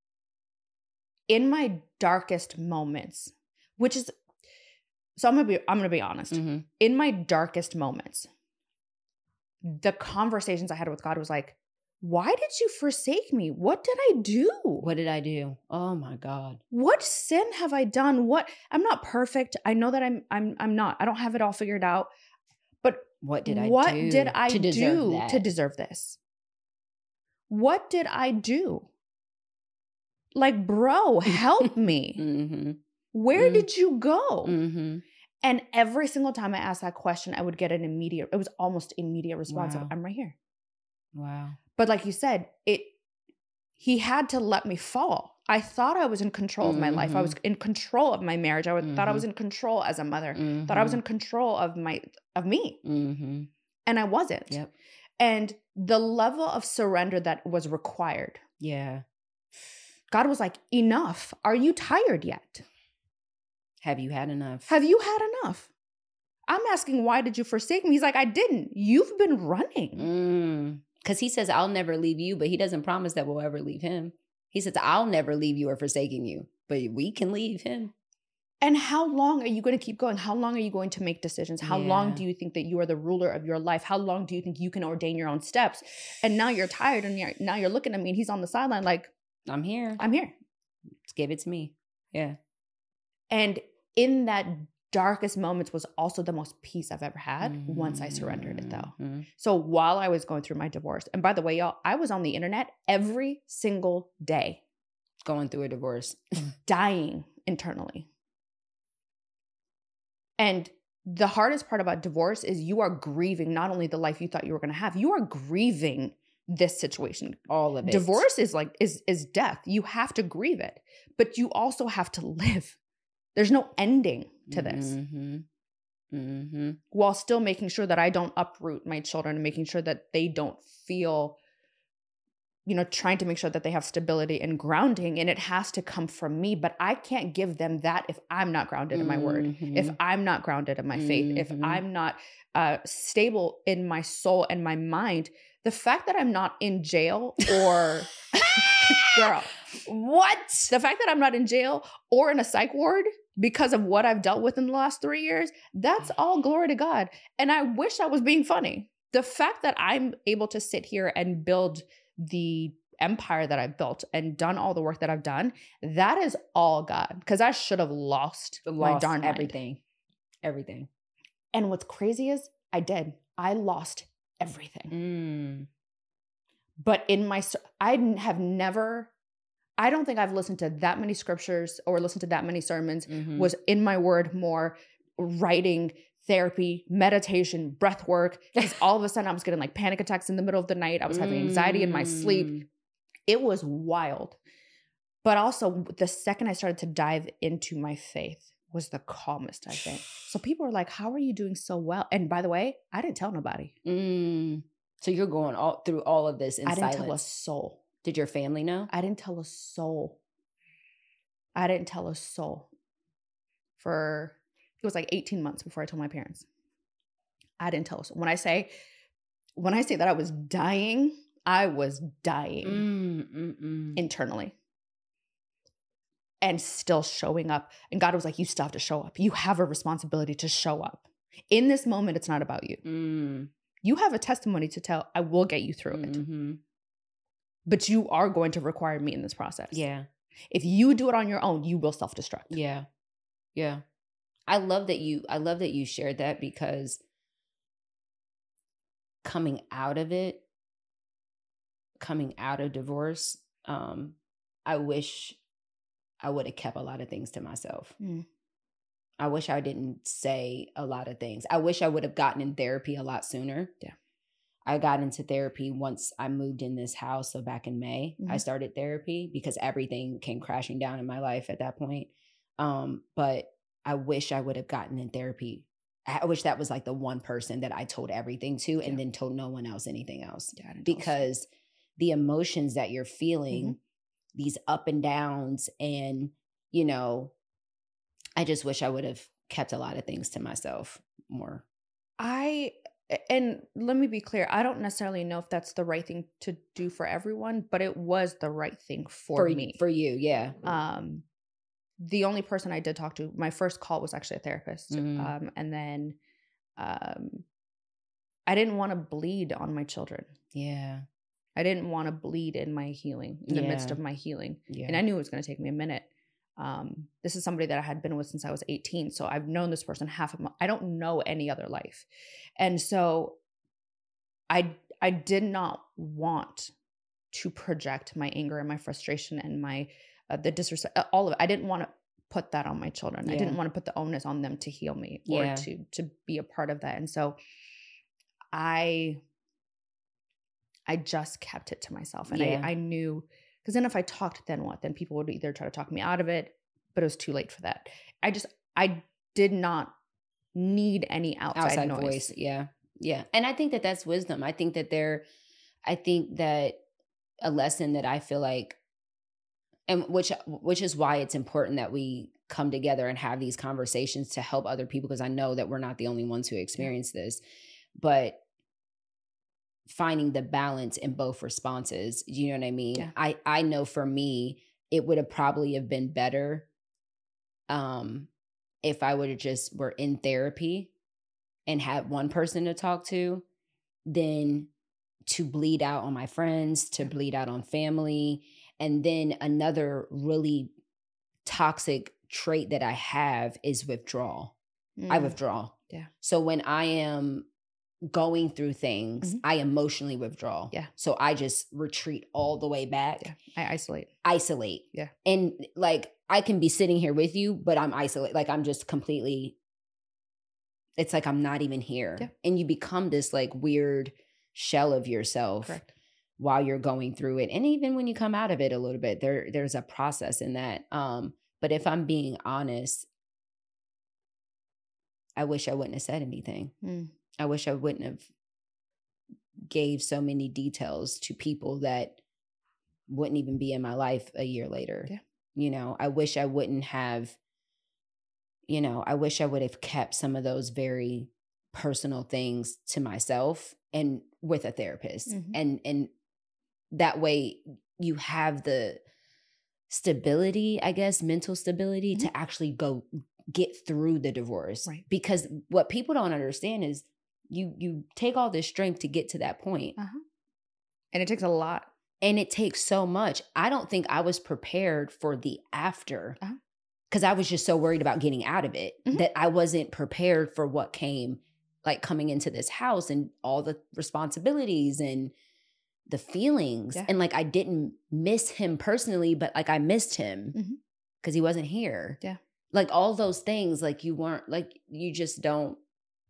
[SPEAKER 2] in my darkest moments, which is so I'm gonna be I'm gonna be honest.
[SPEAKER 1] Mhm.
[SPEAKER 2] In my darkest moments, the conversations I had with God was like, why did you forsake me? What did I do?
[SPEAKER 1] What did I do? Oh my God.
[SPEAKER 2] What sin have I done? What I'm not perfect. I know that I'm I'm I'm not. I don't have it all figured out. But
[SPEAKER 1] What did I
[SPEAKER 2] what
[SPEAKER 1] do?
[SPEAKER 2] did I
[SPEAKER 1] to deserve
[SPEAKER 2] do
[SPEAKER 1] that?
[SPEAKER 2] to deserve this? What did I do? Like, bro, help me.
[SPEAKER 1] Mm-hmm.
[SPEAKER 2] Where
[SPEAKER 1] Mm.
[SPEAKER 2] did you go?
[SPEAKER 1] Mm-hmm.
[SPEAKER 2] And every single time I asked that question, I would get an immediate, it was almost immediate response of,
[SPEAKER 1] Wow.
[SPEAKER 2] I'm right here.
[SPEAKER 1] Wow.
[SPEAKER 2] But like you said, it he had to let me fall. I thought I was in control of my life. I was in control of my marriage. I would, thought I was in control as a mother.
[SPEAKER 1] Mm-hmm.
[SPEAKER 2] Thought I was in control of my of me.
[SPEAKER 1] Mm-hmm.
[SPEAKER 2] And I wasn't.
[SPEAKER 1] Yep.
[SPEAKER 2] And the level of surrender that was required.
[SPEAKER 1] Yeah.
[SPEAKER 2] God was like, enough. Are you tired yet?
[SPEAKER 1] Have you had enough?
[SPEAKER 2] Have you had enough? I'm asking, why did you forsake me? He's like, I didn't. You've been running.
[SPEAKER 1] Mm. Because he says, I'll never leave you, but he doesn't promise that we'll ever leave him. He says, I'll never leave you or forsaking you, but we can leave him.
[SPEAKER 2] And how long are you going to keep going? How long are you going to make decisions? How long
[SPEAKER 1] Yeah.
[SPEAKER 2] do you think that you are the ruler of your life? How long do you think you can ordain your own steps? And now you're tired and you're, now you're looking at me and he's on the sideline like,
[SPEAKER 1] I'm here.
[SPEAKER 2] I'm here.
[SPEAKER 1] Just give it to me. Yeah.
[SPEAKER 2] And in that darkest moments was also the most peace I've ever had mm-hmm. once I surrendered it though. Mm-hmm. So while I was going through my divorce, and by the way, y'all, I was on the internet every single day.
[SPEAKER 1] Going through a divorce.
[SPEAKER 2] Dying internally. And the hardest part about divorce is you are grieving not only the life you thought you were going to have, you are grieving this situation.
[SPEAKER 1] All of it.
[SPEAKER 2] Divorce is like, is, is death. You have to grieve it, but you also have to live. There's no ending to this. Mm-hmm. Mm-hmm. While still making sure that I don't uproot my children and making sure that they don't feel, you know, trying to make sure that they have stability and grounding. And it has to come from me, but I can't give them that if I'm not grounded mm-hmm. in my word, if I'm not grounded in my faith, mm-hmm. if I'm not uh, stable in my soul and my mind. The fact that I'm not in jail or girl, what? The fact that I'm not in jail or in a psych ward because of what I've dealt with in the last three years, that's all glory to God. And I wish I was being funny. The fact that I'm able to sit here and build the empire that I've built and done all the work that I've done, that is all God. Because I should have lost, lost my darn mind.
[SPEAKER 1] Everything. Everything.
[SPEAKER 2] And what's crazy is I did. I lost everything. Mm. But in my, I have never, I don't think I've listened to that many scriptures or listened to that many sermons, mm-hmm. was in my word more, writing, therapy, meditation, breath work. Because all of a sudden I was getting like panic attacks in the middle of the night. I was having anxiety in my sleep. It was wild. But also the second I started to dive into my faith was the calmest I've been. So people are like, how are you doing so well? And by the way, I didn't tell nobody.
[SPEAKER 1] Mm. So you're going all through all of this in
[SPEAKER 2] I didn't
[SPEAKER 1] silence.
[SPEAKER 2] tell a soul.
[SPEAKER 1] Did your family know?
[SPEAKER 2] I didn't tell a soul. I didn't tell a soul. For, it was like eighteen months before I told my parents. I didn't tell a soul. When I say, when I say that I was dying, I was dying mm, mm, mm. internally. And still showing up. And God was like, you still have to show up. You have a responsibility to show up. In this moment, it's not about you. Mm. You have a testimony to tell. I will get you through mm-hmm. it. But you are going to require me in this process.
[SPEAKER 1] Yeah.
[SPEAKER 2] If you do it on your own, you will self-destruct.
[SPEAKER 1] Yeah. Yeah. I love that you, I love that you shared that, because coming out of it, coming out of divorce, um, I wish I would have kept a lot of things to myself. Mm. I wish I didn't say a lot of things. I wish I would have gotten in therapy a lot sooner.
[SPEAKER 2] Yeah.
[SPEAKER 1] I got into therapy once I moved in this house. So back in May, mm-hmm. I started therapy because everything came crashing down in my life at that point. Um, but I wish I would have gotten in therapy. I wish that was like the one person that I told everything to, and yeah. then told no one else anything else. Yeah, because the emotions that you're feeling, mm-hmm. these up and downs, and, you know, I just wish I would have kept a lot of things to myself more.
[SPEAKER 2] I, and let me be clear, I don't necessarily know if that's the right thing to do for everyone, but it was the right thing for,
[SPEAKER 1] for
[SPEAKER 2] me.
[SPEAKER 1] For you, yeah.
[SPEAKER 2] Um, the only person I did talk to, my first call was actually a therapist. Mm-hmm. Um, and then um, I didn't want to bleed on my children.
[SPEAKER 1] Yeah.
[SPEAKER 2] I didn't want to bleed in my healing, in yeah. the midst of my healing. Yeah. And I knew it was going to take me a minute. Um, this is somebody that I had been with since I was eighteen. So I've known this person half of my, I don't know any other life. And so I, I did not want to project my anger and my frustration and my, uh, the disrespect, all of it. I didn't want to put that on my children. Yeah. I didn't want to put the onus on them to heal me or yeah. to, to be a part of that. And so I, I just kept it to myself. And yeah. I, I knew, because then if I talked, then what? Then people would either try to talk me out of it, but it was too late for that. I just, I did not need any outside, outside noise. voice.
[SPEAKER 1] Yeah. Yeah. And I think that that's wisdom. I think that there, I think that a lesson that I feel like, and which, which is why it's important that we come together and have these conversations to help other people, because I know that we're not the only ones who experience this, but finding the balance in both responses. You know what I mean? Yeah. I, I know for me, it would have probably have been better um, if I would have just were in therapy and had one person to talk to, than to bleed out on my friends, to bleed out on family, and then another really toxic trait that I have is withdrawal.
[SPEAKER 2] Mm.
[SPEAKER 1] I withdraw.
[SPEAKER 2] Yeah.
[SPEAKER 1] So when I am going through things,
[SPEAKER 2] Mhm.
[SPEAKER 1] I emotionally withdraw.
[SPEAKER 2] Yeah.
[SPEAKER 1] So I just retreat all the way back.
[SPEAKER 2] Yeah. I isolate.
[SPEAKER 1] Isolate.
[SPEAKER 2] Yeah.
[SPEAKER 1] And like I can be sitting here with you, but I'm isolated. Like I'm just completely, it's like I'm not even here.
[SPEAKER 2] Yeah.
[SPEAKER 1] And you become this like weird shell of yourself.
[SPEAKER 2] Correct.
[SPEAKER 1] While you're going through it. And even when you come out of it a little bit, there there's a process in that. Um, but if I'm being honest, I wish I wouldn't have said anything.
[SPEAKER 2] Mm.
[SPEAKER 1] I wish I wouldn't have gave so many details to people that wouldn't even be in my life a year later.
[SPEAKER 2] Yeah.
[SPEAKER 1] You know, I wish I wouldn't have, you know, I wish I would have kept some of those very personal things to myself and with a therapist.
[SPEAKER 2] Mm-hmm.
[SPEAKER 1] And and that way you have the stability, I guess, mental stability
[SPEAKER 2] Mm-hmm.
[SPEAKER 1] to actually go get through the divorce.
[SPEAKER 2] Right.
[SPEAKER 1] Because what people don't understand is you you take all this strength to get to that point.
[SPEAKER 2] Uh-huh. And it takes a lot.
[SPEAKER 1] And it takes so much. I don't think I was prepared for the after
[SPEAKER 2] Uh-huh.
[SPEAKER 1] because I was just so worried about getting out of it
[SPEAKER 2] Mhm.
[SPEAKER 1] that I wasn't prepared for what came, like coming into this house and all the responsibilities and the feelings.
[SPEAKER 2] Yeah.
[SPEAKER 1] And like I didn't miss him personally, but like I missed him
[SPEAKER 2] Mhm.
[SPEAKER 1] because he wasn't here.
[SPEAKER 2] Yeah.
[SPEAKER 1] Like all those things, like you weren't, like you just don't,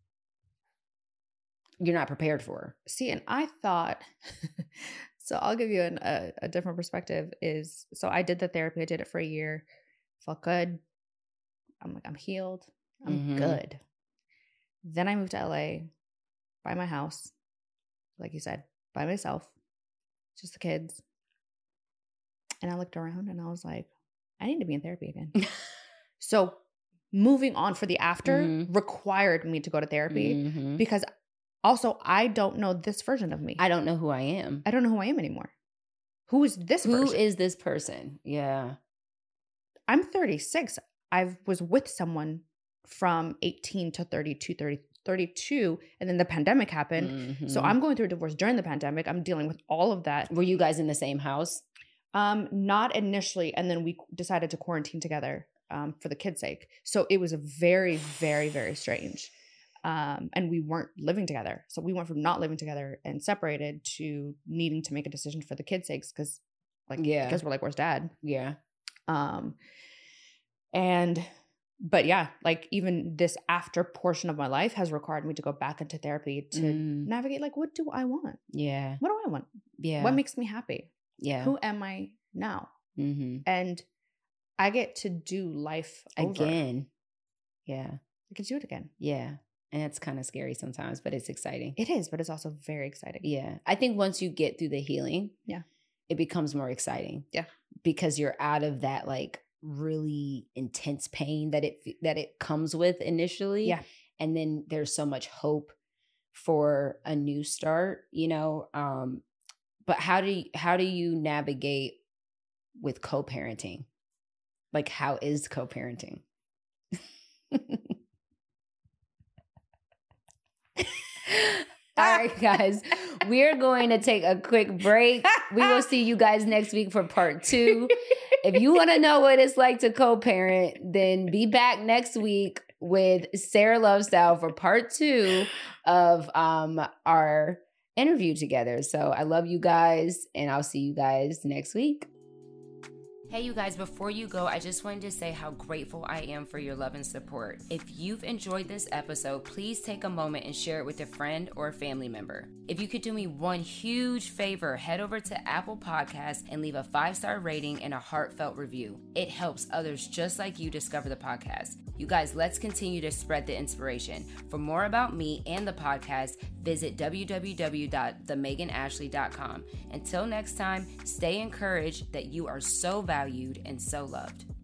[SPEAKER 1] you're not prepared for.
[SPEAKER 2] See, and I thought, so I'll give you an, a, a different perspective is, so I did the therapy. I did it for a year. Felt good. I'm like, I'm healed. I'm
[SPEAKER 1] Mhm.
[SPEAKER 2] good. Then I moved to L A, buy my house, like you said, by myself, just the kids. And I looked around and I was like, I need to be in therapy again. So moving on for the after
[SPEAKER 1] Mhm.
[SPEAKER 2] required me to go to therapy
[SPEAKER 1] Mhm.
[SPEAKER 2] because also I don't know this version of me.
[SPEAKER 1] I don't know who I am.
[SPEAKER 2] I don't know who I am anymore. Who is this
[SPEAKER 1] Who
[SPEAKER 2] person?
[SPEAKER 1] is this person? Yeah.
[SPEAKER 2] I'm thirty-six. I was with someone from eighteen to thirty-two, thirty, thirty-two, and then the pandemic happened. So
[SPEAKER 1] Mhm.
[SPEAKER 2] I'm going through a divorce during the pandemic. I'm dealing with all of that.
[SPEAKER 1] Were you guys in the same house?
[SPEAKER 2] Um, not initially, and then we decided to quarantine together um, for the kids' sake. So it was a very, very, very strange. Um, and we weren't living together. So we went from not living together and separated to needing to make a decision for the kids' sakes because, like,
[SPEAKER 1] Yeah.
[SPEAKER 2] because we're like, where's dad?
[SPEAKER 1] Yeah.
[SPEAKER 2] Um, and, but yeah, like even this after portion of my life has required me to go back into therapy to
[SPEAKER 1] Mm.
[SPEAKER 2] navigate, like, what do I want?
[SPEAKER 1] Yeah.
[SPEAKER 2] What do I want?
[SPEAKER 1] Yeah.
[SPEAKER 2] What makes me happy?
[SPEAKER 1] yeah.
[SPEAKER 2] Who am I now?
[SPEAKER 1] Mm-hmm.
[SPEAKER 2] And I get to do life over.
[SPEAKER 1] Again. Yeah.
[SPEAKER 2] I get to do it again.
[SPEAKER 1] Yeah. And it's kind of scary sometimes, but it's exciting.
[SPEAKER 2] It is, but it's also very exciting.
[SPEAKER 1] Yeah. I think once you get through the healing,
[SPEAKER 2] Yeah.
[SPEAKER 1] it becomes more exciting.
[SPEAKER 2] Yeah.
[SPEAKER 1] Because you're out of that like really intense pain that it that it comes with initially.
[SPEAKER 2] Yeah.
[SPEAKER 1] And then there's so much hope for a new start, you know. Um, but how do you, how do you navigate with co-parenting? Like, how is co-parenting? All right, guys, we're going to take a quick break. We will see you guys next week for part two. If you want to know what it's like to co-parent, then be back next week with Sarah Lovestyle for part two of um, our interview together. So I love you guys, and I'll see you guys next week. Hey, you guys, before you go, I just wanted to say how grateful I am for your love and support. If you've enjoyed this episode, please take a moment and share it with a friend or a family member. If you could do me one huge favor, head over to Apple Podcasts and leave a five-star rating and a heartfelt review. It helps others just like you discover the podcast. You guys, let's continue to spread the inspiration. For more about me and the podcast, visit w w w dot the megan ashley dot com. Until next time, stay encouraged that you are so valued and so loved.